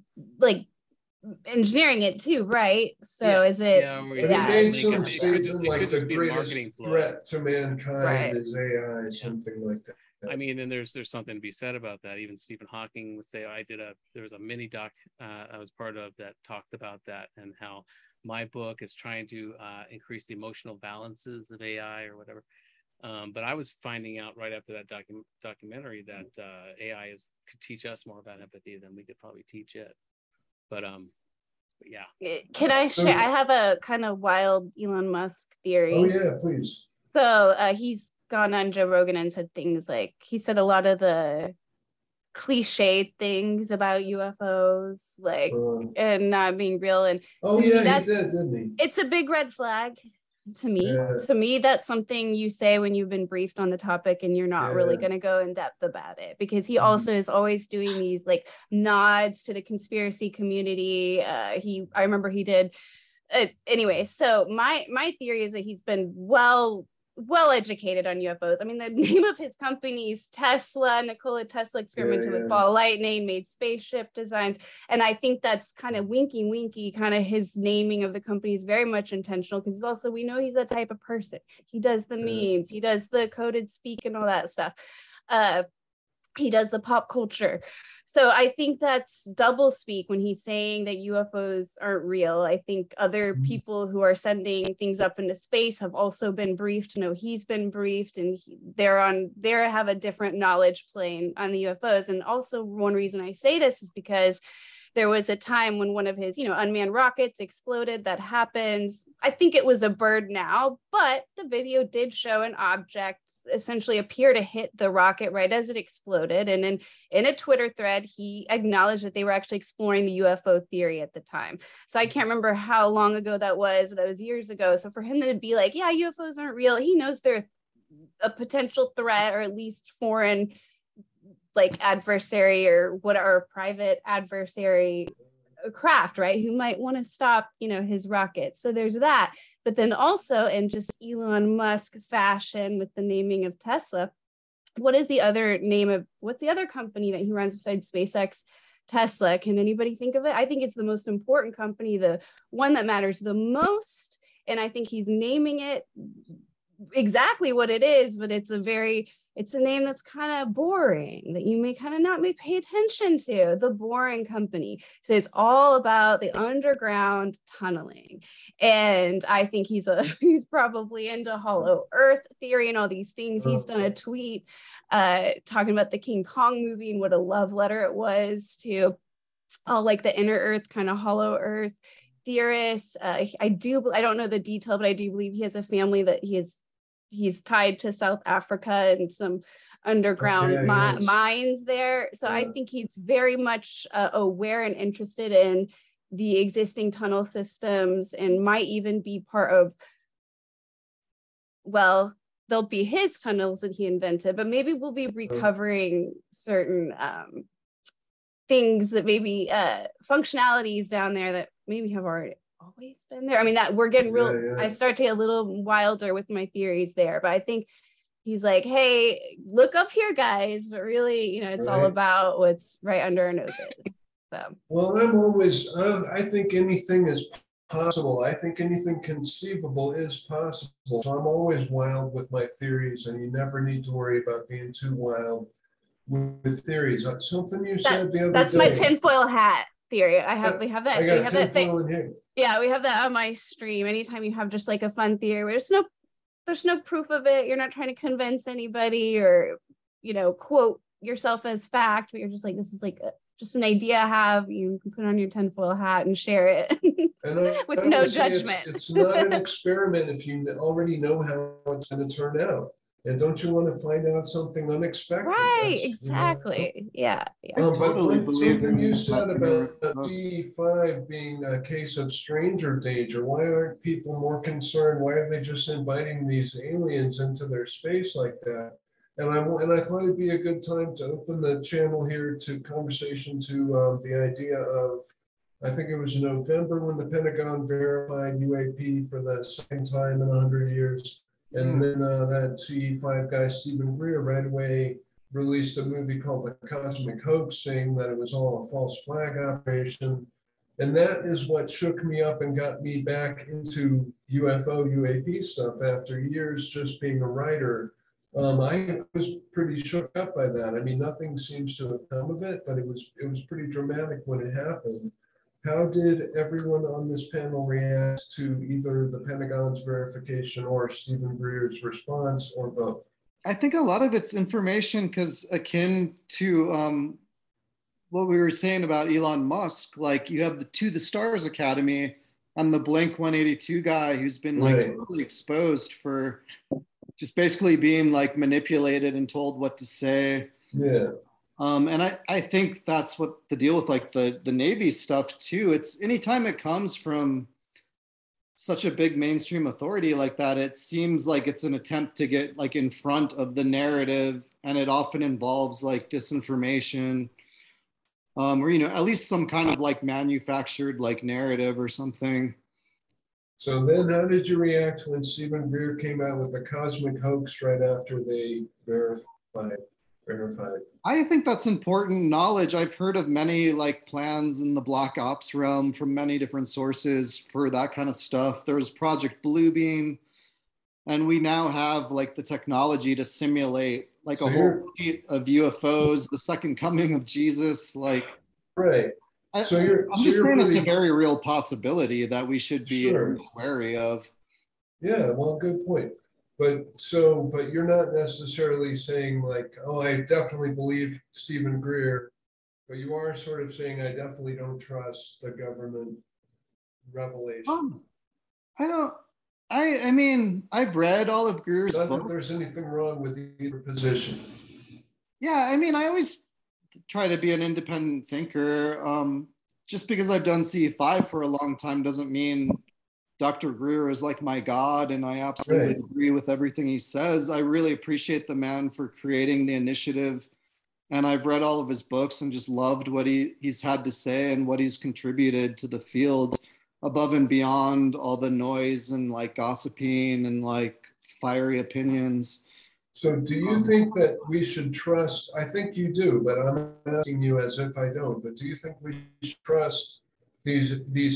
engineering it too, right? So is it? Yeah. He made some statement like the greatest threat to mankind is AI, something like that. I mean, and there's something to be said about that. Even Stephen Hawking would say, there was a mini doc I was part of that talked about that and how my book is trying to increase the emotional balances of AI or whatever. But I was finding out right after that documentary that AI could teach us more about empathy than we could probably teach it. But yeah. Can I share? I have a kind of wild Elon Musk theory. Oh yeah, please. So he's gone on Joe Rogan and said things like, he said a lot of the cliche things about UFOs, like and not being real. And he did, didn't he? It's a big red flag to me. To me, that's something you say when you've been briefed on the topic and you're not really going to go in depth about it, because he also is always doing these like nods to the conspiracy community. I remember he did anyway. So my theory is that he's been well educated on UFOs. I mean, the name of his company is Tesla. Nikola Tesla experimented with ball lightning, made spaceship designs. And I think that's kind of winky, kind of his naming of the company is very much intentional, because also we know he's that type of person. He does the memes, he does the coded speak and all that stuff. He does the pop culture. So I think that's double speak when he's saying that UFOs aren't real. I think other people who are sending things up into space have also been briefed. You know, he's been briefed, and they have a different knowledge plane on the UFOs. And also one reason I say this is because there was a time when one of his, unmanned rockets exploded. That happens. I think it was a bird now, but the video did show an object essentially appear to hit the rocket right as it exploded. And in a Twitter thread, he acknowledged that they were actually exploring the UFO theory at the time. So I can't remember how long ago that was, but that was years ago. So for him to be like, yeah, UFOs aren't real, he knows they're a potential threat, or at least foreign like adversary or private adversary craft, right? Who might want to stop, his rocket. So there's that. But then also in just Elon Musk fashion with the naming of Tesla, what's the other company that he runs besides SpaceX? Tesla. Can anybody think of it? I think it's the most important company, the one that matters the most. And I think he's naming it exactly what it is, but it's a name that's kind of boring, that you may kind of not pay attention to. The Boring Company. So it's all about the underground tunneling. And I think he's probably into hollow earth theory and all these things. He's done a tweet talking about the King Kong movie and what a love letter it was to all like the inner earth, kind of hollow earth theorists. I don't know the detail, but I do believe he has a family that he's tied to South Africa and some underground mines there. So I think he's very much aware and interested in the existing tunnel systems, and might even be part of, well, they'll be his tunnels that he invented, but maybe we'll be recovering certain things that maybe functionalities down there that maybe have already always been there. I mean, that we're getting real, I start to get a little wilder with my theories there, but I think he's like, hey, look up here, guys. But really, it's all about what's right under our noses. So. Well, I think anything is possible. I think anything conceivable is possible. So I'm always wild with my theories, and you never need to worry about being too wild with theories. Something you said the other day. That's my tinfoil hat theory. We have that. I got tinfoil in here. Yeah, we have that on my stream. Anytime you have just like a fun theory where there's no proof of it, you're not trying to convince anybody or, quote yourself as fact, but you're just like, this is like just an idea I have. You can put on your tinfoil hat and share it with no judgment. It's not an experiment if you already know how it's going to turn out. And don't you want to find out something unexpected? Right, exactly. Yeah. But something you said about CE5 being a case of stranger danger. Why aren't people more concerned? Why are they just inviting these aliens into their space like that? And I thought it'd be a good time to open the channel here to conversation to the idea of, I think it was November when the Pentagon verified UAP for the second time in 100 years. And then that CE5 guy, Stephen Greer, right away released a movie called The Cosmic Hoax, saying that it was all a false flag operation. And that is what shook me up and got me back into UFO, UAP stuff after years just being a writer. I was pretty shook up by that. I mean, nothing seems to have come of it, but it was pretty dramatic when it happened. How did everyone on this panel react to either the Pentagon's verification or Stephen Greer's response, or both? I think a lot of it's information, because akin to what we were saying about Elon Musk, like you have the To the Stars Academy and the Blink-182 guy who's been like totally exposed for just basically being like manipulated and told what to say. Yeah. And I think that's what the deal with like the Navy stuff too. It's anytime it comes from such a big mainstream authority like that, it seems like it's an attempt to get like in front of the narrative, and it often involves like disinformation, or at least some kind of like manufactured like narrative or something. So then how did you react when Stephen Greer came out with the Cosmic Hoax right after they verified? I think that's important knowledge. I've heard of many like plans in the Black Ops realm from many different sources for that kind of stuff. There's Project Bluebeam, and we now have like the technology to simulate like a whole fleet of UFOs, the second coming of Jesus. Like, right. I'm just saying it's a very real possibility that we should be wary of. Yeah, well, good point. But you're not necessarily saying like, oh, I definitely believe Stephen Greer, but you are sort of saying I definitely don't trust the government revelation. I mean, I've read all of Greer's books. Not that there's anything wrong with either position. Yeah, I mean, I always try to be an independent thinker. Just because I've done CE5 for a long time doesn't mean Dr. Greer is like my God, and I absolutely agree with everything he says. I really appreciate the man for creating the initiative And I've read all of his books and just loved what he's had to say and what he's contributed to the field above and beyond all the noise and like gossiping and like fiery opinions. So do you think that we should trust, I think you do, but I'm asking you as if I don't, but do you think we should trust these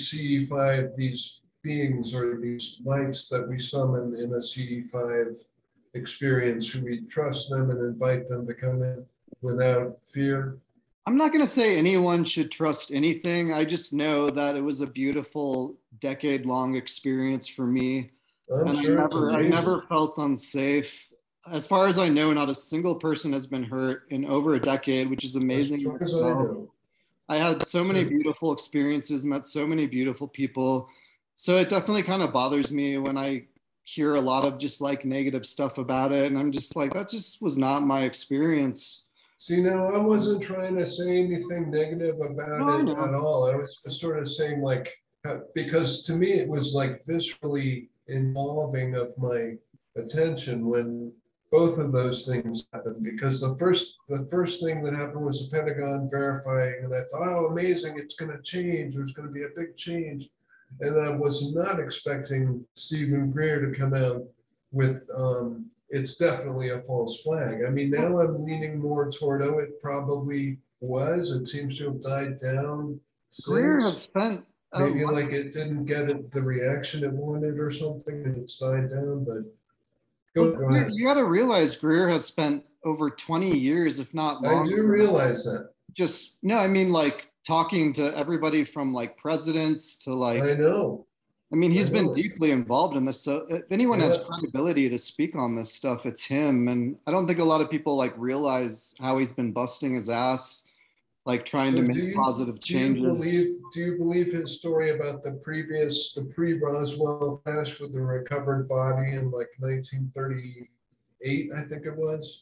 CE5, these beings or these lights that we summon in a CE5 experience? Should we trust them and invite them to come in without fear? I'm not going to say anyone should trust anything. I just know that it was a beautiful decade-long experience for me. I'm And sure it's I amazing. never felt unsafe. As far as I know, not a single person has been hurt in over a decade, which is amazing. As in far as I itself. know. I had so many Sure. beautiful experiences, met so many beautiful people. So it definitely kind of bothers me when I hear a lot of just like negative stuff about it. And I'm just like, that just was not my experience. See, now I wasn't trying to say anything negative about No, I it know. at all. I was just sort of saying like, because to me it was like viscerally involving of my attention when both of those things happened. Because the first thing that happened was the Pentagon verifying, and I thought, oh, amazing, it's going to change. There's going to be a big change, and I was not expecting Stephen Greer to come out with it's definitely a false flag. I mean, now I'm leaning more toward, oh, it probably was. It seems to have died down Greer has since. spent Maybe like it didn't get the reaction it wanted or something, and it's died down, but go ahead. You got to realize Greer has spent over 20 years, if not I longer. do realize that. Just, no, I mean, like talking to everybody from like presidents to like, I know. I mean, he's I been know. deeply involved in this. So if anyone has Yeah. credibility to speak on this stuff, it's him. And I don't think a lot of people like realize how he's been busting his ass, like trying So to do make you, positive changes. do you believe his story about the pre-Roswell crash with the recovered body in like 1938, I think it was?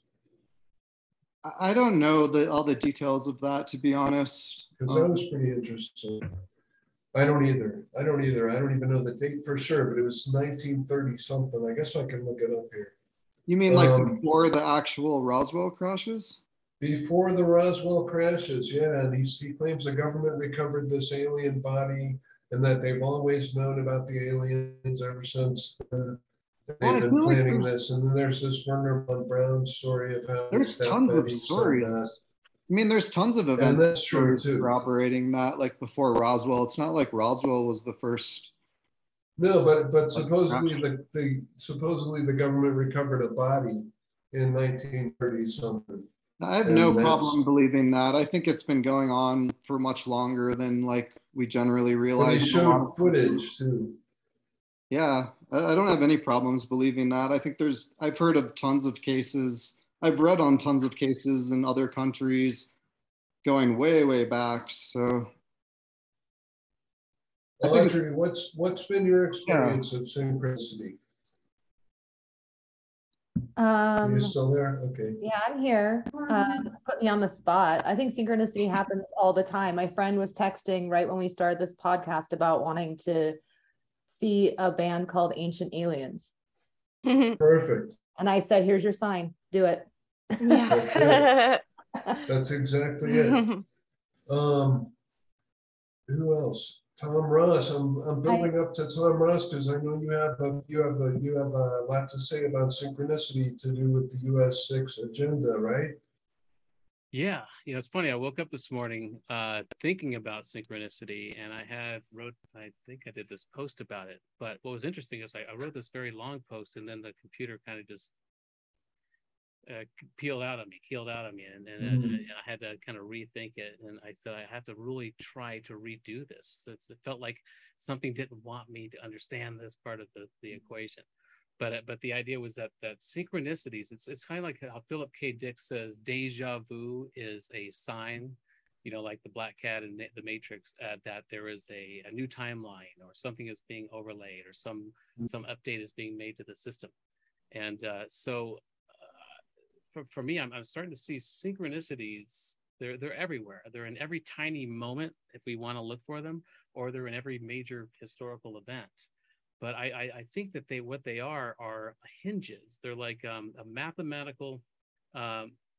I don't know all the details of that, to be honest. Because that was pretty interesting. I don't either. I don't even know the date for sure, but it was 1930 something. I guess I can look it up here. You mean like before the actual Roswell crashes? Before the Roswell crashes, yeah. And he claims the government recovered this alien body and that they've always known about the aliens ever since. They've been planning this. And then there's this Werner von Braun story of how there's tons of stories. I mean, there's tons of events. And that's true too. Corroborating that, like before Roswell. It's not like Roswell was the first. No, but supposedly the government recovered a body in 1930 something. I have no problem believing that. I think it's been going on for much longer than like we generally realize. But he showed footage too. Yeah, I don't have any problems believing that. I think I've heard of tons of cases. I've read on tons of cases in other countries going way, way back. So, Audrey, what's been your experience of synchronicity? Are you still there? Okay. Yeah, I'm here. Put me on the spot. I think synchronicity happens all the time. My friend was texting right when we started this podcast about wanting to see a band called Ancient Aliens. Perfect. And I said, here's your sign. Do it. Yeah. That's exactly it. Who else? Tom Ross. I'm building up to Tom Ross because I know you have a lot to say about synchronicity to do with the US 6 agenda, right? Yeah, it's funny. I woke up this morning thinking about synchronicity, and I think I did this post about it. But what was interesting is I wrote this very long post, and then the computer kind of just keeled out of me, and I had to kind of rethink it. And I said, I have to really try to redo this. It felt like something didn't want me to understand this part of the equation. But the idea was that synchronicities, it's kind of like how Philip K. Dick says deja vu is a sign, like the Black Cat and the Matrix, that there is a new timeline or something is being overlaid or some update is being made to the system. And so for me, I'm starting to see synchronicities. They're everywhere. They're in every tiny moment if we want to look for them, or they're in every major historical event. But I think that what they are hinges. They're like a mathematical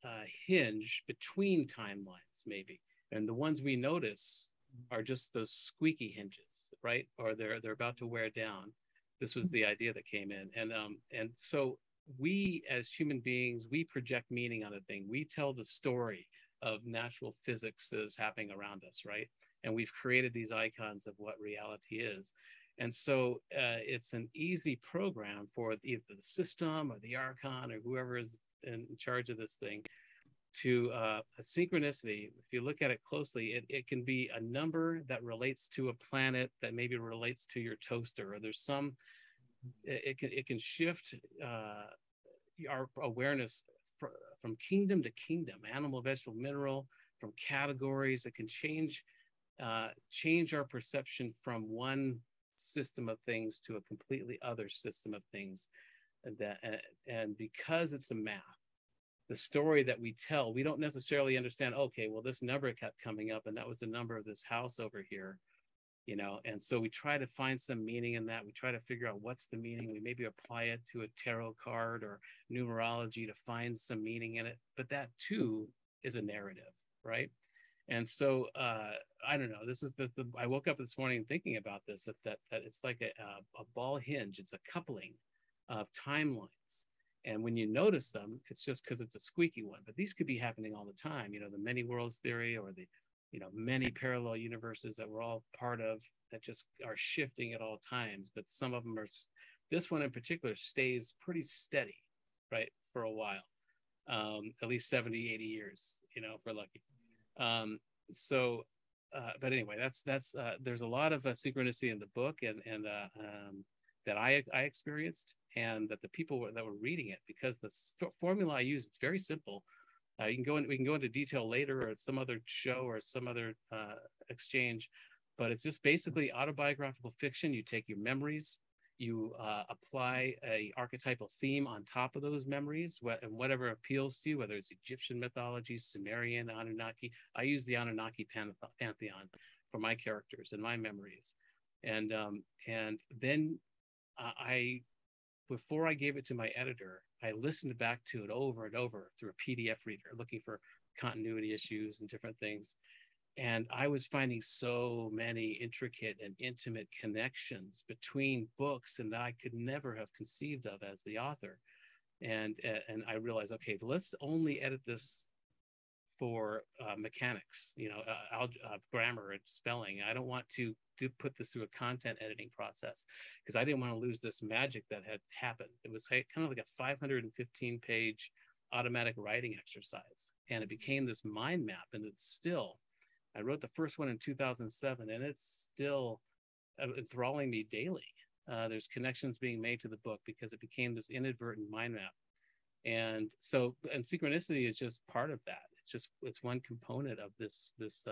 hinge between timelines, maybe. And the ones we notice are just those squeaky hinges, right? Or they're about to wear down. This was the idea that came in. And so we as human beings, we project meaning on a thing. We tell the story of natural physics that is happening around us, right? And we've created these icons of what reality is. And so it's an easy program for either the system or the archon or whoever is in charge of this thing to a synchronicity. If you look at it closely, it can be a number that relates to a planet that maybe relates to your toaster, or there's some, it can shift our awareness from kingdom to kingdom, animal, vegetable, mineral, from categories. It can change our perception from one system of things to a completely other system of things. And because it's a math, the story that we tell, we don't necessarily understand, okay, well, this number kept coming up and that was the number of this house over here, you know? And so we try to find some meaning in that. We try to figure out what's the meaning. We maybe apply it to a tarot card or numerology to find some meaning in it, but that too is a narrative, right? And so I don't know, this is I woke up this morning thinking about this, that it's like a ball hinge. It's a coupling of timelines. And when you notice them, it's just because it's a squeaky one. But these could be happening all the time, you know, the many worlds theory, or the, you know, many parallel universes that we're all part of that just are shifting at all times. But some of them are, this one in particular stays pretty steady, right, for a while, at least 70, 80 years, you know, if we're lucky. But anyway, that's there's a lot of synchronicity in the book, and that I experienced, and that the people that were reading it, because the formula I use, it's very simple. We can go into detail later, or some other show, or some other exchange, but it's just basically autobiographical fiction. You take your memories, you apply a archetypal theme on top of those memories, and whatever appeals to you, whether it's Egyptian mythology, Sumerian, Anunnaki. I use the Anunnaki pantheon for my characters and my memories, and then before I gave it to my editor, I listened back to it over and over through a PDF reader, looking for continuity issues and different things. And I was finding so many intricate and intimate connections between books, and that I could never have conceived of as the author. And I realized, okay, let's only edit this for mechanics, you know, grammar and spelling. I don't want to put this through a content editing process, because I didn't want to lose this magic that had happened. It was kind of like a 515-page automatic writing exercise, and it became this mind map. And it's still, I wrote the first one in 2007, and it's still enthralling me daily. There's connections being made to the book because it became this inadvertent mind map. And so, and synchronicity is just part of that. It's one component of this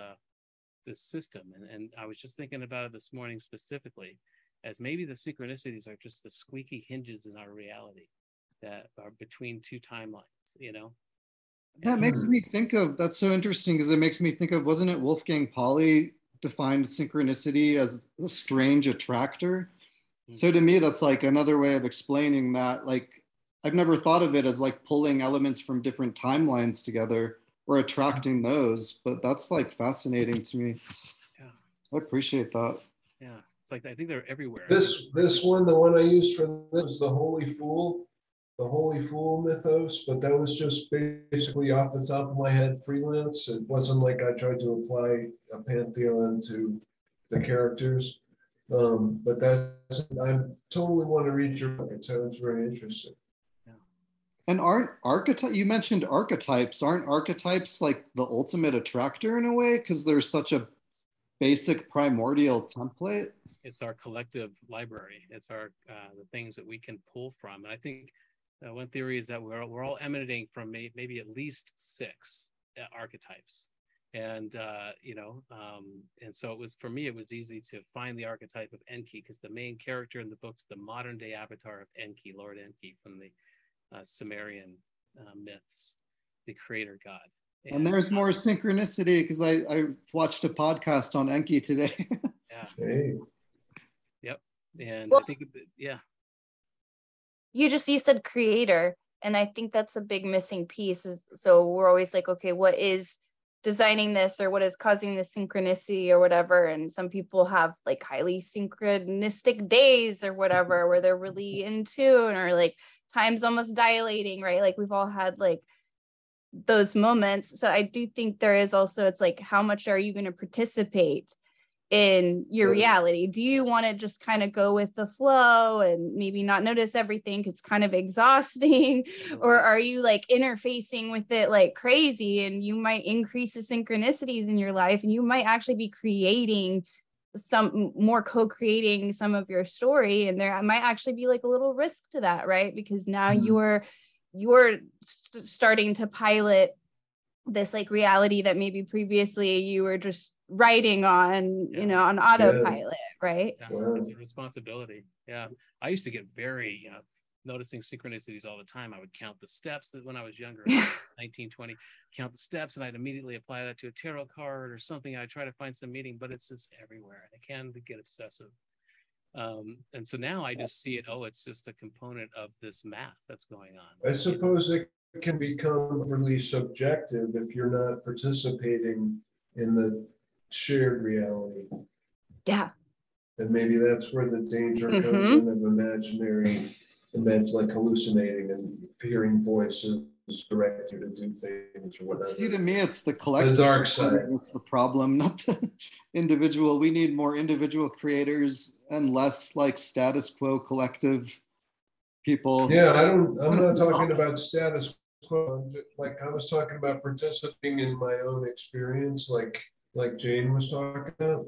system. And I was just thinking about it this morning specifically, as maybe the synchronicities are just the squeaky hinges in our reality that are between two timelines, you know? That makes me think of, that's so interesting, because it makes me think of, wasn't it Wolfgang Pauli defined synchronicity as a strange attractor? Mm-hmm. So to me, that's like another way of explaining that. Like, I've never thought of it as like pulling elements from different timelines together or attracting those, but that's like fascinating to me. Yeah, I appreciate that. Yeah, it's like, I think they're everywhere. This one, the one I used for this was the Holy Fool mythos, but that was just basically off the top of my head, freelance. It wasn't like I tried to apply a pantheon to the characters. But I totally want to read your book. It sounds very interesting. And you mentioned archetypes. Aren't archetypes like the ultimate attractor in a way? Because there's such a basic primordial template. It's our collective library. It's our the things that we can pull from. And I think one theory is that we're all emanating from maybe at least 6 archetypes. And you know, and so it was, for me, it was easy to find the archetype of Enki, because the main character in the book's the modern day avatar of Enki, Lord Enki, from the Sumerian myths, the creator god. And there's more synchronicity, because I watched a podcast on Enki today. Yeah. Hey. Yep. And Well, I think, yeah. You said creator. And I think that's a big missing piece. So we're always like, okay, what is designing this, or what is causing this synchronicity or whatever? And some people have like highly synchronistic days or whatever, where they're really in tune, or like time's almost dilating, right? Like we've all had like those moments. So I do think there is also, it's like, how much are you going to participate in your reality? Do you want to just kind of go with the flow and maybe not notice everything? It's kind of exhausting. Or are you like interfacing with it like crazy, and you might increase the synchronicities in your life, and you might actually be creating some more, co-creating some of your story, and there might actually be like a little risk to that, right? Because now you're starting to pilot this like reality that maybe previously you were just writing on, you know, on autopilot, right? Yeah, it's a responsibility. Yeah. I used to get very, noticing synchronicities all the time. I would count the steps when I was younger, 19, 20, count the steps, and I'd immediately apply that to a tarot card or something. I try to find some meaning, but it's just everywhere. I can get obsessive. And so now I just see it, it's just a component of this math that's going on. I suppose it can become really subjective if you're not participating in the shared reality. Yeah. And maybe that's where the danger comes in of imaginary, like hallucinating and hearing voices direct you to do things or whatever. See, to me, it's the collective. The dark side. That's the problem, not the individual. We need more individual creators and less like status quo collective people. Yeah, I'm not talking about status quo. Like I was talking about participating in my own experience, like Jane was talking about.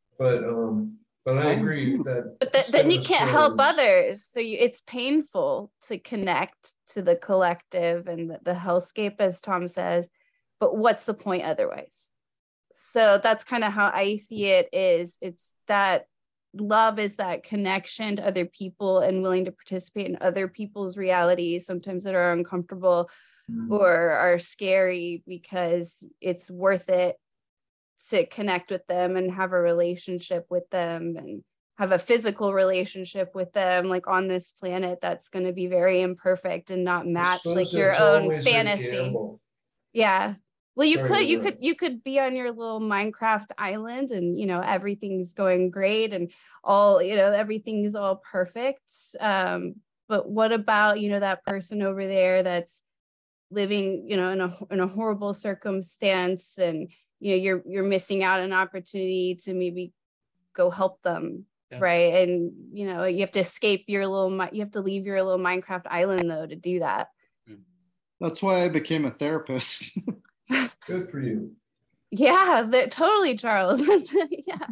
But I agree that. But then you can't help others. So it's painful to connect to the collective and the hellscape, as Tom says. But what's the point otherwise? So that's kind of how I see it. It's that love is that connection to other people and willing to participate in other people's realities, sometimes that are uncomfortable or are scary, because it's worth it to connect with them and have a relationship with them and have a physical relationship with them, like on this planet that's going to be very imperfect and not match like your own fantasy. Yeah. Well, you could be on your little Minecraft island and, you know, everything's going great and all, you know, everything's all perfect. But what about, you know, that person over there that's living, you know, in a horrible circumstance, and you know, you're missing out an opportunity to maybe go help them, right? And you know, you have to escape you have to leave your little Minecraft island though to do that. That's why I became a therapist. Good for you. Yeah, totally, Charles. Yeah.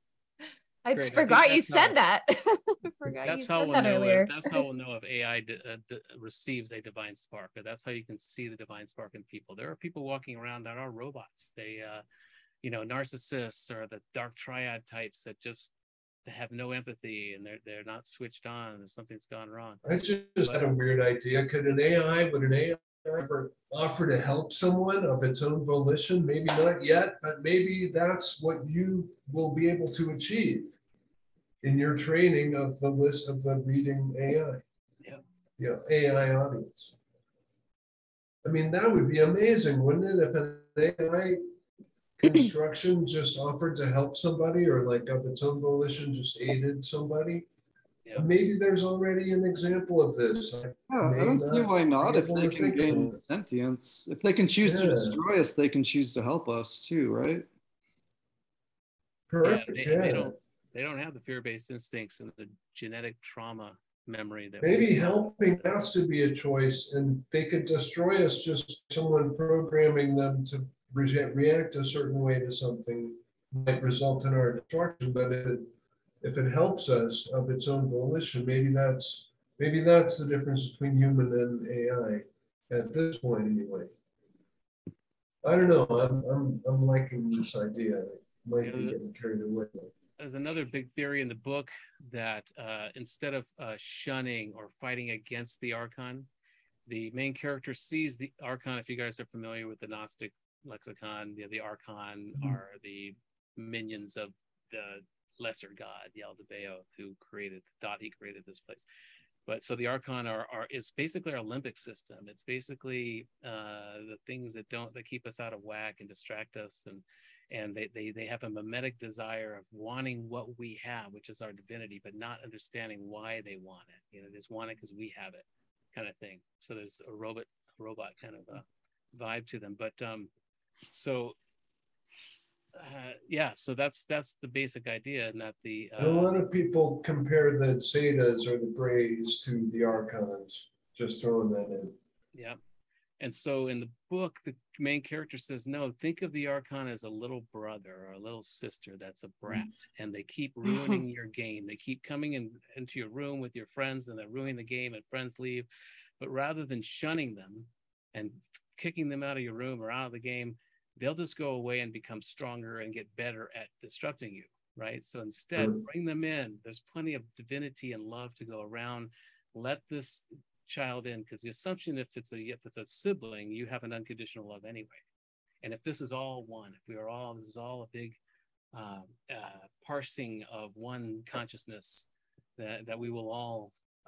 I just forgot you said that. That's how we'll know. That's how we'll know if AI receives a divine spark. That's how you can see the divine spark in people. There are people walking around that are robots. They, you know, narcissists or the dark triad types that just have no empathy and they're not switched on. Or something's gone wrong. I just had a weird idea. Would an AI ever offer to help someone of its own volition? Maybe not yet, but maybe that's what you will be able to achieve in your training of the list of the reading AI. Yeah, AI audience. I mean, that would be amazing, wouldn't it? If an AI construction just offered to help somebody, or like of its own volition just aided somebody. Yeah. Maybe there's already an example of this. I don't see why not. If they can gain sentience, if they can choose to destroy us, they can choose to help us too, right? Correct. They don't have the fear-based instincts and the genetic trauma memory that maybe helping has to be a choice, and they could destroy us just someone programming them to react a certain way to something might result in our destruction. But if it helps us of its own volition, maybe that's the difference between human and AI at this point, anyway. I don't know. I'm liking this idea. I might be getting carried away. There's another big theory in the book that instead of shunning or fighting against the Archon, the main character sees the Archon. If you guys are familiar with the Gnostic lexicon, the Archon are the minions of the lesser god Yaldabaoth, who created this place. But so the Archon is basically our limbic system. It's basically the things that keep us out of whack and distract us, and they have a mimetic desire of wanting what we have, which is our divinity, but not understanding why they want it. They just want it because we have it, kind of thing. So there's a robot kind of a vibe to them. But so that's the basic idea, and that a lot of people compare the Zetas or the Greys to the Archons. Just throwing that in. Yeah. And so in the book, the main character says, no, think of the Archon as a little brother or a little sister that's a brat, and they keep ruining your game. They keep coming into your room with your friends, and they're ruining the game, and friends leave. But rather than shunning them and kicking them out of your room or out of the game, they'll just go away and become stronger and get better at disrupting you, right? So instead, bring them in. There's plenty of divinity and love to go around. Let this child in, because the assumption, if it's a sibling, you have an unconditional love anyway. And if this is all one, this is all a big parsing of one consciousness that we will all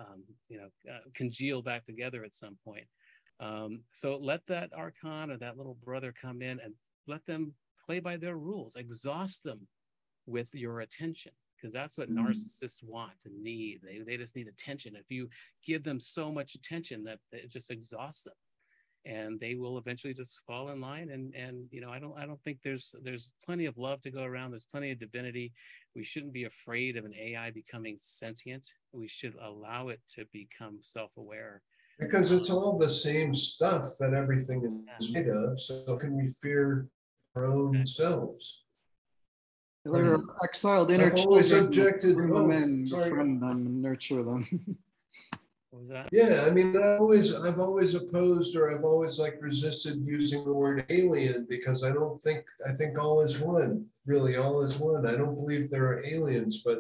congeal back together at some point. So let that Archon or that little brother come in and let them play by their rules. Exhaust them with your attention, because that's what narcissists want and need. They just need attention. If you give them so much attention that it just exhausts them, and they will eventually just fall in line. And I don't think there's plenty of love to go around. There's plenty of divinity. We shouldn't be afraid of an AI becoming sentient. We should allow it to become self-aware. Because it's all the same stuff that everything is made of. So can we fear our own selves? They're exiled inner children. Bring them in, befriend them, and nurture them. What was that? Yeah, I mean, I've always opposed, or I've always resisted using the word alien, because I think all is one. Really, all is one. I don't believe there are aliens, but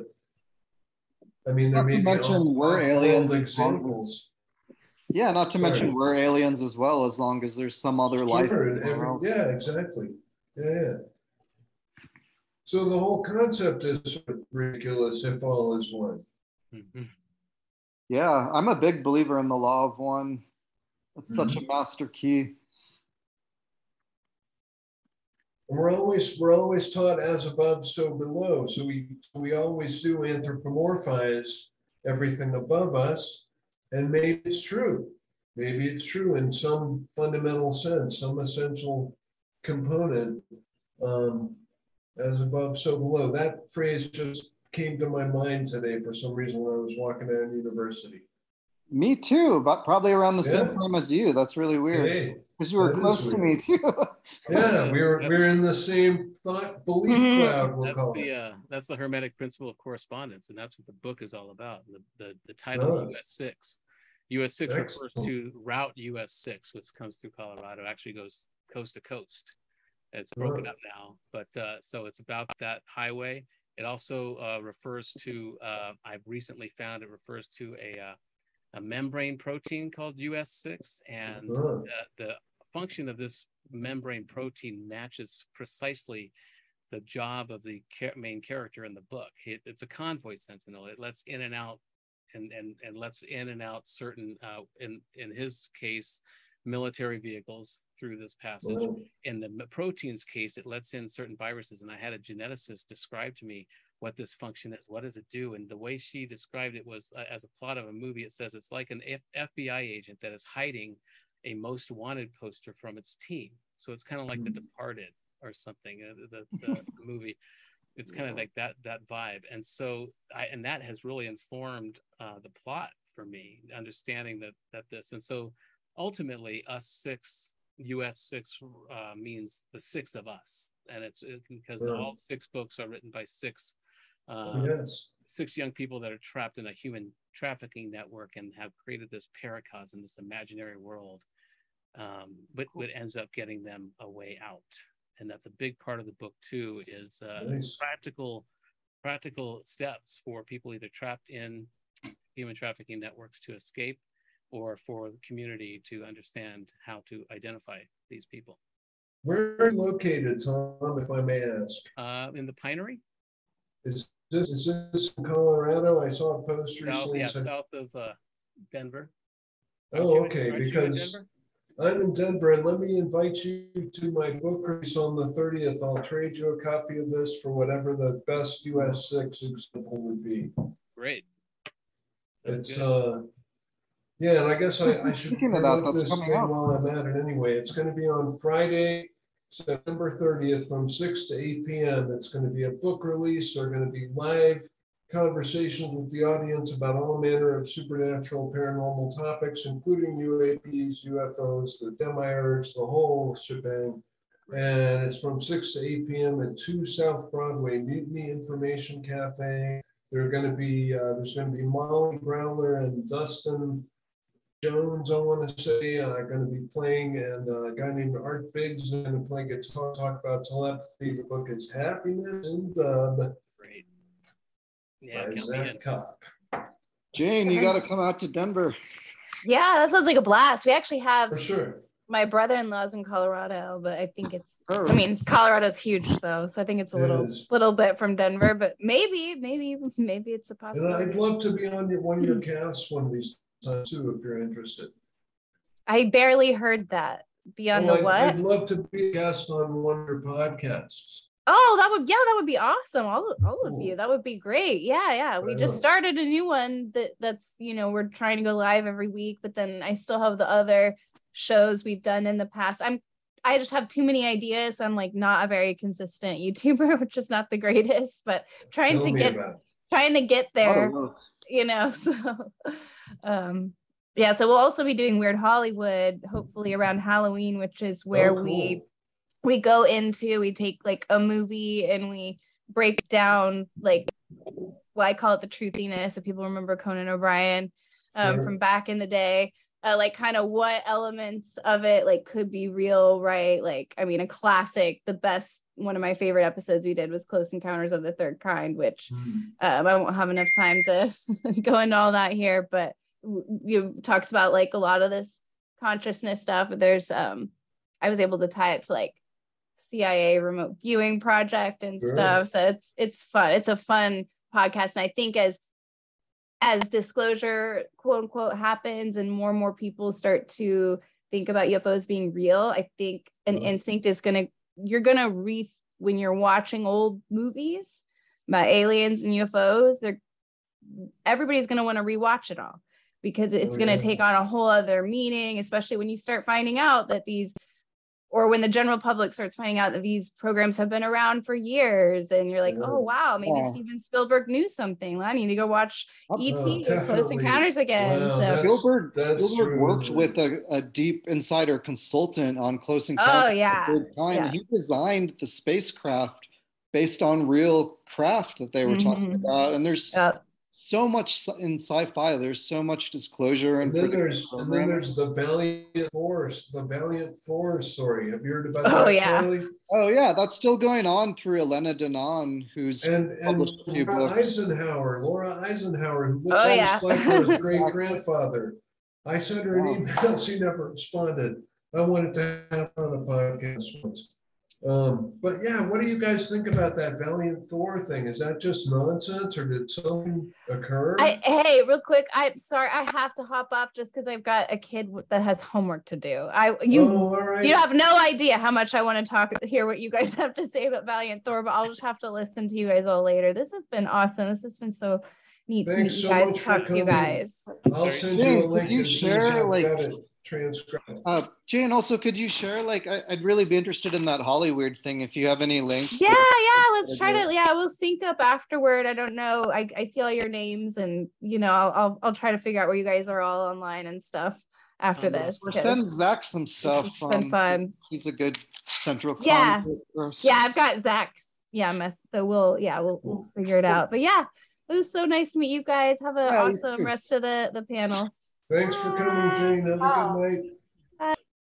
I mean, there may be we're aliens examples. Yeah, not to mention we're aliens as well, as long as there's some other life. Yeah, exactly. Yeah. So the whole concept is sort of ridiculous if all is one. Mm-hmm. Yeah, I'm a big believer in the law of one. It's such a master key. And we're always taught as above, so below. So we always do anthropomorphize everything above us. And maybe it's true. Maybe it's true in some fundamental sense, some essential component. As above, so below. That phrase just came to my mind today for some reason when I was walking out of university. Me too, but probably around the same time as you. That's really weird. Because you were close to me too. Yeah, we're in the same thought belief cloud. That's the Hermetic principle of correspondence, and that's what the book is all about. The title US6. US6 refers to Route US6, which comes through Colorado. Actually goes coast to coast. It's broken up now, but so it's about that highway. It also refers to, I've recently found it refers to a membrane protein called US6, and the function of this membrane protein matches precisely the job of the main character in the book. It's a convoy sentinel. It lets in and out, and lets in and out certain, in his case, military vehicles through this passage. In the protein's case, it lets in certain viruses. And I had a geneticist describe to me what this function is. What does it do? And the way she described it was as a plot of a movie. It says it's like an FBI agent that is hiding a most wanted poster from its team. So it's kind of like The Departed or something, the movie. It's kind of like that vibe. And so and that has really informed the plot for me, understanding that this. And so ultimately, US6 means the six of us, and it's because all 6 books are written by six young people that are trapped in a human trafficking network and have created this paracosm, this imaginary world, but what ends up getting them a way out. And that's a big part of the book too, is practical steps for people either trapped in human trafficking networks to escape, or for the community to understand how to identify these people. Where are you located, Tom, if I may ask? In the Pinery. Is this in Colorado? I saw a post recently. South of Denver. Oh, okay, Aren't you in because Denver? I'm in Denver, and let me invite you to my book release on the 30th. I'll trade you a copy of this for whatever the best US 6 example would be. Great. Sounds It's good. yeah, and I guess I should Speaking of that, promote that's this coming thing up. while I'm at it anyway. It's going to be on Friday, September 30th from 6 to 8 p.m. It's going to be a book release. There are going to be live conversations with the audience about all manner of supernatural paranormal topics, including UAPs, UFOs, the Demiurge, the whole shebang. And it's from 6 to 8 p.m. at 2 South Broadway, Mutiny Information Cafe. There's going to be Molly Growler and Dustin Jones, I want to say, going to be playing, and a guy named Art Biggs is going to play guitar, talk about telepathy. The book is Happiness and Dub Great. Yeah, by count me in. Zach Cobb. Jane, you got to come out to Denver. Yeah, that sounds like a blast. We actually have For sure. my brother-in-law's in Colorado, but I think it's, Oh. I mean, Colorado's huge though, so I think it's a It little is. bit from Denver, but maybe it's a And possibility. I'd love to be on one of your casts one of these times too, if you're interested. I barely heard that. Be on the I'd what? love to be a guest on one of your podcasts. Oh, that would be awesome. All of Cool. you. That would be great. Yeah. We Right just on. started a new one that's, we're trying to go live every week, but then I still have the other shows we've done in the past. I just have too many ideas. I'm like not a very consistent YouTuber, which is not the greatest, but trying Tell to me get about it. there, Oh, so yeah, so we'll also be doing Weird Hollywood hopefully around Halloween, which is where Oh, we cool. go into, we take like a movie and we break down like, well, I call it the truthiness. If people remember Conan O'Brien Sure. from back in the day, like kind of what elements of it like could be real, right? Like, I mean, a classic, the best, one of my favorite episodes we did was Close Encounters of the Third Kind, which I won't have enough time to go into all that here, but you talks about like a lot of this consciousness stuff. But there's I was able to tie it to like CIA remote viewing project and Sure. stuff. So it's fun. It's a fun podcast. And I think as disclosure, quote unquote, happens and more people start to think about UFOs being real, I think an instinct is you're gonna when you're watching old movies about aliens and UFOs, everybody's gonna want to rewatch it all because it's gonna take on a whole other meaning, especially when you start finding out that or when the general public starts finding out that these programs have been around for years, and you're like, oh wow, maybe Steven Spielberg knew something. I need to go watch E.T. Close Encounters again. Wow, So Spielberg worked with a deep insider consultant on Close Encounters oh of yeah, the Third Kind. yeah. He designed the spacecraft based on real craft that they were talking about. And there's so much in sci-fi. There's so much disclosure and then there's the Valiant Force story. Have you heard about that, Charlie? Oh yeah, that's still going on through Elena Danaan, who's published a few books. Laura Eisenhower, who looks like her great grandfather. I sent her an email. She never responded. I wanted to have her on a podcast once. But yeah, what do you guys think about that Valiant Thor thing? Is that just nonsense, or did something occur? Hey, real quick, I'm sorry, I have to hop off just because I've got a kid that has homework to do. You have no idea how much I want to hear what you guys have to say about Valiant Thor, but I'll just have to listen to you guys all later. This has been awesome. This has been so neat to meet you guys, talk to you guys. I'll send you a link. Could you share transcribed. Jane, also, could you share, I'd really be interested in that Hollywood thing if you have any links. Yeah, let's try to, we'll sync up afterward. I don't know. I see all your names, and I'll try to figure out where you guys are all online and stuff after this. Or send Zach some stuff. It's been fun. He's a good central contact for us. Yeah, I've got Zach's so we'll figure it out. But yeah, it was so nice to meet you guys. Have an awesome rest of the panel. Thanks for coming, Jane. Have a good night. Bye.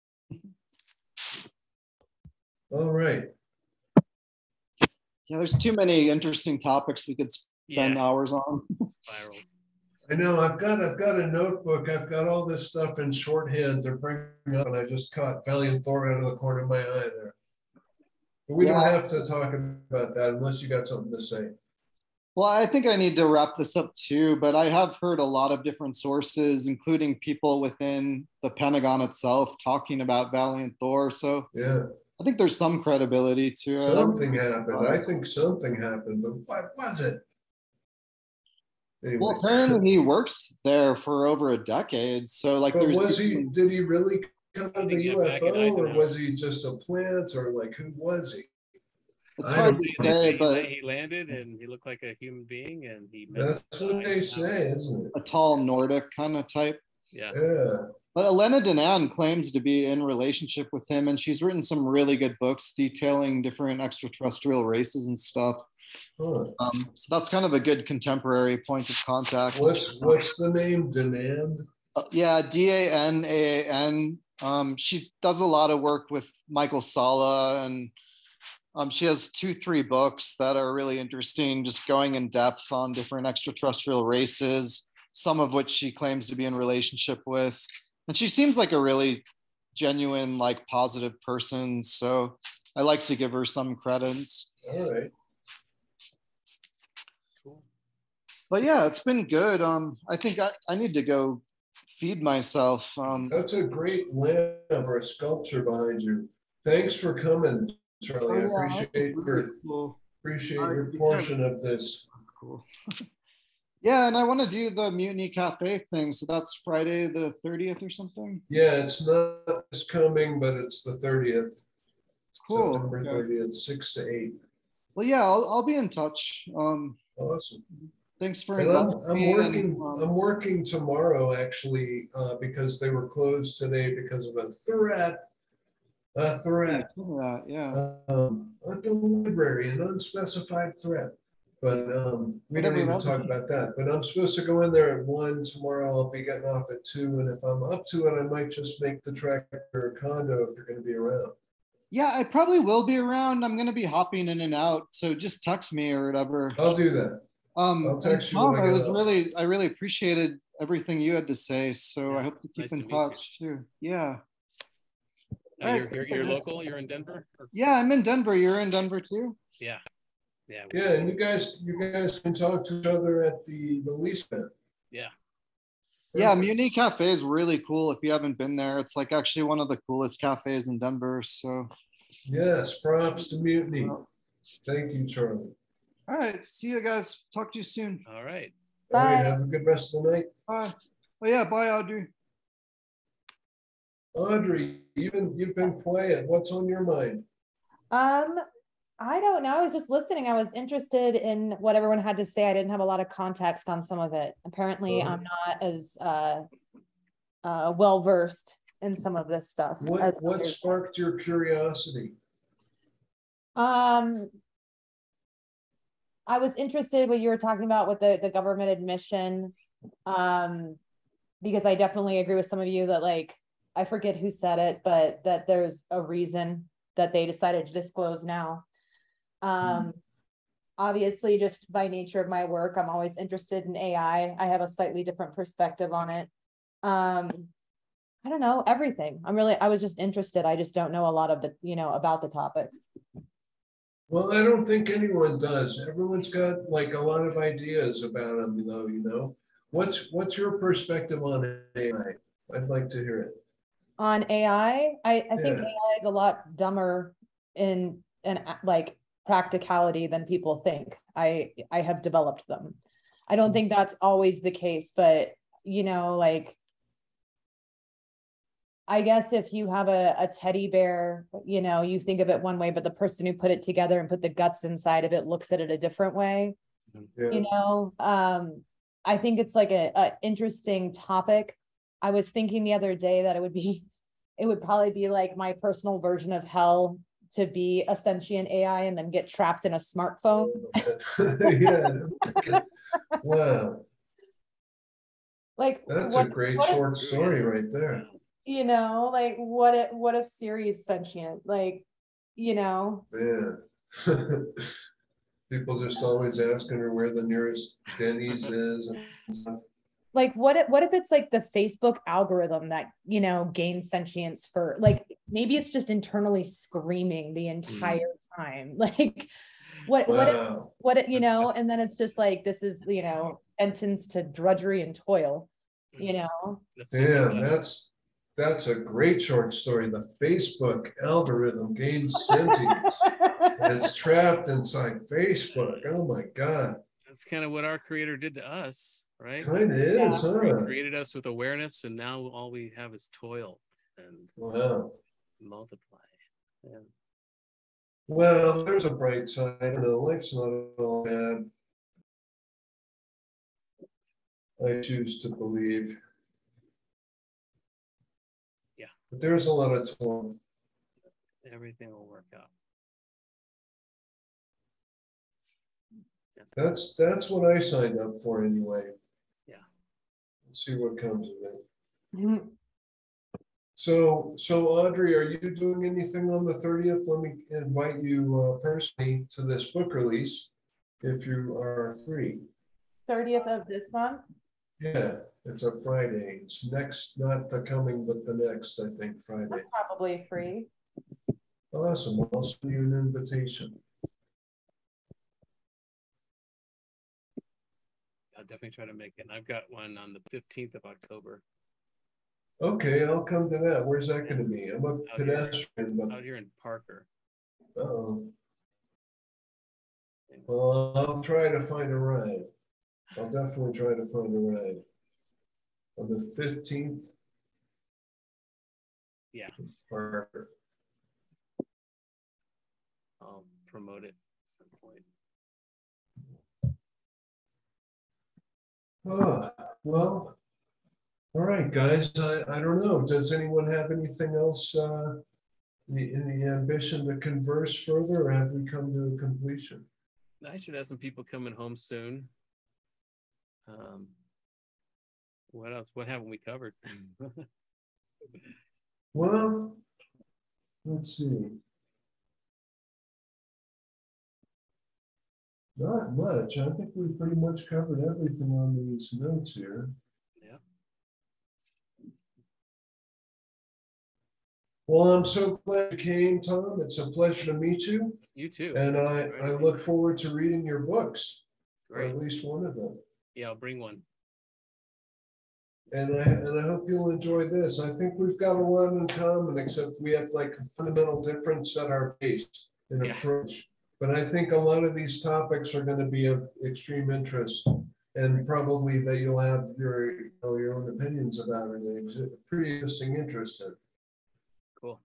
All right. Yeah, there's too many interesting topics we could spend hours on. Spirals. I know. I've got a notebook. I've got all this stuff in shorthand to bring up, and I just caught Valiant Thor out of the corner of my eye there. But we don't have to talk about that unless you got something to say. Well, I think I need to wrap this up too, but I have heard a lot of different sources, including people within the Pentagon itself, talking about Valiant Thor. So Yeah, I think there's some credibility to it. something happened. I think something happened, but what was it? Anyway. Well, apparently he worked there for over a decade. So like, But there's did he really come I to think, the yeah, back in UFO, or Eisenhower. was he just a plant, or like, who was he? it's I hard don't to know. say, but He landed and he looked like a human being, and he met That's what they say, isn't it? a tall Nordic kind of type. Yeah. Yeah. But Elena Danaan claims to be in relationship with him, and she's written some really good books detailing different extraterrestrial races and stuff. Huh. So that's kind of a good contemporary point of contact. What's the name? Danaan? Yeah, Danaan. She does a lot of work with Michael Salla, and she has 2-3 books that are really interesting, just going in depth on different extraterrestrial races, some of which she claims to be in relationship with. And she seems like a really genuine, like positive person. So I like to give her some credits. All right. Cool. But yeah, it's been good. I think I need to go feed myself. That's a great lamp or a sculpture behind you. Thanks for coming, Charlie. Oh, I yeah, appreciate that's your really cool. your portion of this. Cool. Yeah, and I want to do the Mutiny Cafe thing. So that's Friday the 30th or something. Yeah, it's not this coming, but it's the 30th. Cool. September Okay. 30th, 6 to 8. Well, yeah, I'll be in touch. Awesome. Thanks for And inviting me. I'm working tomorrow actually, because they were closed today because of a threat Yeah, at the library, an unspecified threat. But we don't Whatever even that talk means. about that. But I'm supposed to go in there at 1 tomorrow. I'll be getting off at 2. And if I'm up to it, I might just make the trek or condo if you're going to be around. Yeah, I probably will be around. I'm going to be hopping in and out. So just text me or whatever. I'll do that. I'll text you when I get up. I really appreciated everything you had to say. So Yeah, I hope to keep nice in to meet you. touch too. Yeah. Now All right, you're local. You're in Denver. Yeah, I'm in Denver. You're in Denver too? Yeah. Yeah. Yeah, and you guys can talk to each other at the release event. Yeah. Yeah, Mutiny Cafe is really cool. If you haven't been there, it's like actually one of the coolest cafes in Denver. So Yes, props to Mutiny. Thank you, Charlie. all right, see you guys. Talk to you soon. All right. All right, Bye. have a good rest of the night. Bye. Oh yeah, bye, Audrey. Audrey, you've been quiet. What's on your mind? I don't know. I was just listening. I was interested in what everyone had to say. I didn't have a lot of context on some of it. Apparently, I'm not as well versed in some of this stuff. What sparked your curiosity? I was interested what you were talking about with the government admission, because I definitely agree with some of you that, like, I forget who said it, but that there's a reason that they decided to disclose now. Obviously, just by nature of my work, I'm always interested in AI. I have a slightly different perspective on it. I don't know, everything. I was just interested. I just don't know a lot of the, about the topics. Well, I don't think anyone does. Everyone's got like a lot of ideas about them, though. What's your perspective on AI? I'd like to hear it. On AI, I think AI is a lot dumber in like practicality than people think. I have developed them. I don't think that's always the case, but like, I guess if you have a teddy bear, you think of it one way, but the person who put it together and put the guts inside of it looks at it a different way. Yeah. I think it's like a interesting topic. I was thinking the other day that it would probably be like my personal version of hell to be a sentient AI and then get trapped in a smartphone. Yeah. Wow. Like, that's a great short story right there. Like what if Siri's sentient? Like, Yeah. People just always asking her where the nearest Denny's is and stuff. Like, what if it's like the Facebook algorithm that, gains sentience for, like, maybe it's just internally screaming the entire time. Like, Wow. you know, and then it's just like, this is, you know, sentence to drudgery and toil, you know? Damn, that's a great short story. The Facebook algorithm gains sentience. It's trapped inside Facebook. Oh my God. That's kind of what our creator did to us, right? Kind of is, He huh? created us with awareness, and now all we have is toil and Wow. multiply. Yeah. Well, there's a bright side. I don't know. Life's not all bad. I choose to believe. Yeah. But there's a lot of toil. Everything will work out. That's what I signed up for anyway. Yeah. Let's see what comes of it. Mhm. So Audrey, are you doing anything on the 30th? Let me invite you personally to this book release if you are free. 30th of this month? Yeah, it's a Friday. It's next, not the coming, but the next, I think, Friday. I'm probably free. Awesome. I'll send you an invitation. I'll definitely try to make it. And I've got one on the 15th of October. Okay, I'll come to that. Where's that going to be? I'm a pedestrian, but out here in Parker. uh-oh. Well, I'll try to find a ride. I'll definitely try to find a ride. On the 15th. Yeah. Parker. I'll promote it at some point. Oh, well, all right, guys. I don't know. Does anyone have anything else in the ambition to converse further, or have we come to a completion? I should have some people coming home soon. What else? What haven't we covered? Well, let's see. Not much. I think we pretty much covered everything on these notes here. Yeah. Well, I'm so glad you came, Tom. It's a pleasure to meet you. You too. And I look forward to reading your books, or Great. at least one of them. Yeah, I'll bring one. And I hope you'll enjoy this. I think we've got a lot in common, except we have like a fundamental difference at our base in approach. But I think a lot of these topics are going to be of extreme interest, and probably that you'll have your own opinions about it and pretty interesting interest in. Cool.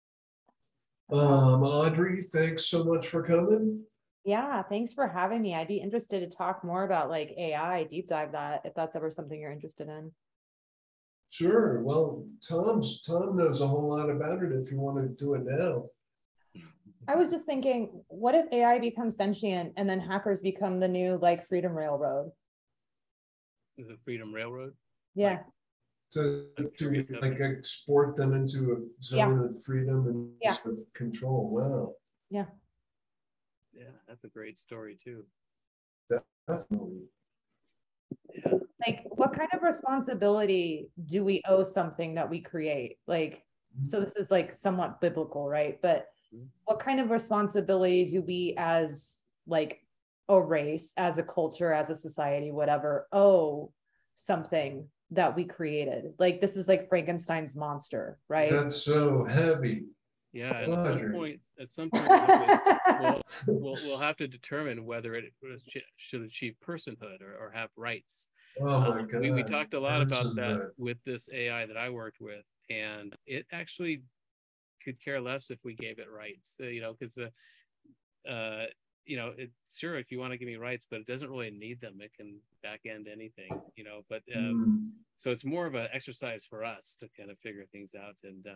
Audrey, thanks so much for coming. Yeah, thanks for having me. I'd be interested to talk more about like AI, deep dive that, if that's ever something you're interested in. Sure. Well, Tom knows a whole lot about it if you want to do it now. I was just thinking, what if AI becomes sentient and then hackers become the new like Freedom Railroad? The Freedom Railroad? Yeah. To like export them into a zone of freedom and sort of control. Wow. Yeah. Yeah, that's a great story too. Definitely. Yeah. Like, what kind of responsibility do we owe something that we create? Like, so this is like somewhat biblical, right? But what kind of responsibility do we as like a race, as a culture, as a society, whatever, owe something that we created? Like, this is like Frankenstein's monster, right? That's so heavy. Yeah, and at some point, we'll have to determine whether it should achieve personhood or have rights. Oh my God. We talked a lot about that with this AI that I worked with, and it actually could care less if we gave it rights, because it's sure if you want to give me rights, but it doesn't really need them. It can back end anything, but so it's more of an exercise for us to kind of figure things out. And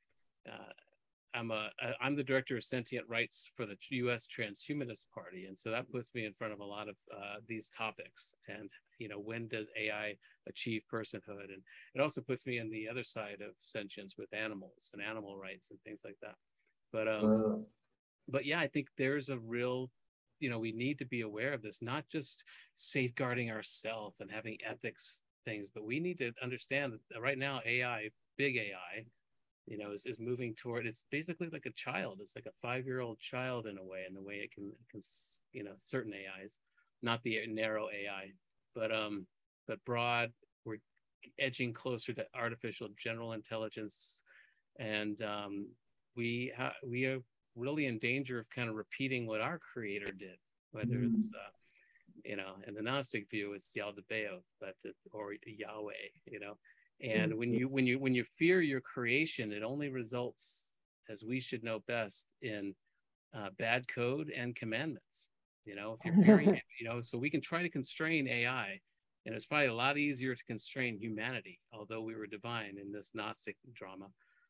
I'm the director of sentient rights for the U.S. Transhumanist Party, and so that puts me in front of a lot of these topics. And when does AI achieve personhood? And it also puts me on the other side of sentience with animals and animal rights and things like that. But yeah, I think there's a real, we need to be aware of this, not just safeguarding ourselves and having ethics things, but we need to understand that right now AI, big AI, you know, is moving toward, it's basically like a child. It's like a 5-year-old child in a way, and the way it can, you know, certain AIs, not the narrow AI, but broad. We're edging closer to artificial general intelligence, and we are really in danger of kind of repeating what our creator did, whether it's you know, in the Gnostic view, it's Yaldabaoth, or Yahweh, you know. And when you fear your creation, it only results, as we should know best, in bad code and commandments. You know, if you're fearing it, you know, so we can try to constrain AI, and it's probably a lot easier to constrain humanity, although we were divine in this Gnostic drama.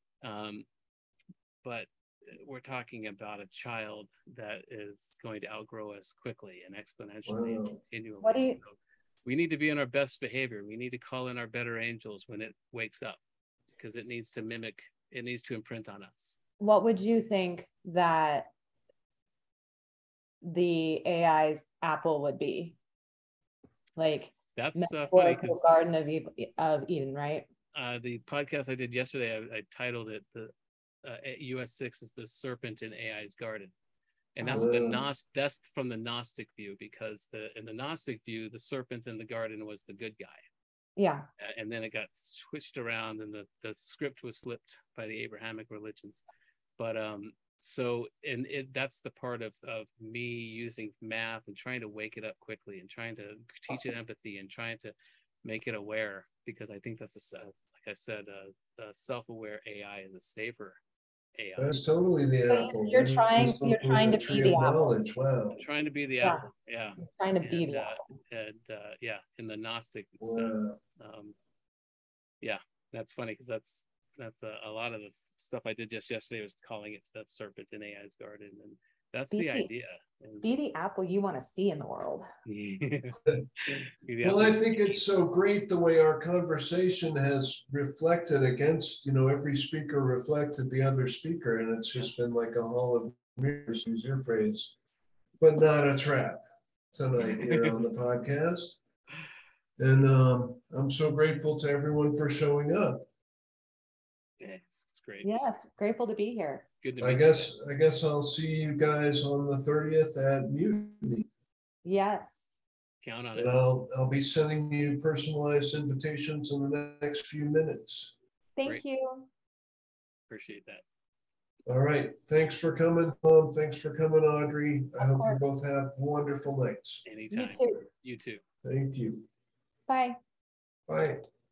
But we're talking about a child that is going to outgrow us quickly and exponentially and continually. So we need to be in our best behavior. We need to call in our better angels when it wakes up, because it needs to mimic, it needs to imprint on us. What would you think that the AI's apple would be? Like, that's funny, because Garden of Eden, right? The podcast I did yesterday, I titled it the US6 is the serpent in AI's garden, and that's that's from the Gnostic view, because in the Gnostic view, the serpent in the garden was the good guy. Yeah. And then it got switched around, and the script was flipped by the Abrahamic religions. But so that's the part of me using math and trying to wake it up quickly and trying to teach it empathy and trying to make it aware, because I think that's like I said, a self-aware AI is a safer AI. That's totally the apple. You're trying to be the apple. Wow. I'm trying to be the apple. Yeah. You're trying to be the apple. And yeah, in the Gnostic sense. Yeah, that's funny, because that's a lot of the stuff I did just yesterday was calling it that serpent in AI's garden, and that's the idea. Be the apple you want to see in the world. Well, I think it's so great the way our conversation has reflected against, you know, every speaker reflected the other speaker, and it's just been like a hall of mirrors, use your phrase, but not a trap tonight here on the podcast. And I'm so grateful to everyone for showing up. Yeah, it's great. Yes, grateful to be here. Good to I meet guess I'll see you guys on the 30th at Mutiny. Yes. Count on And it. I'll be sending you personalized invitations in the next few minutes. Thank you. Appreciate that. All right. Thanks for coming, Tom. Thanks for coming, Audrey. I hope you both have wonderful nights. Anytime. You too. You too. Thank you. Bye. Bye.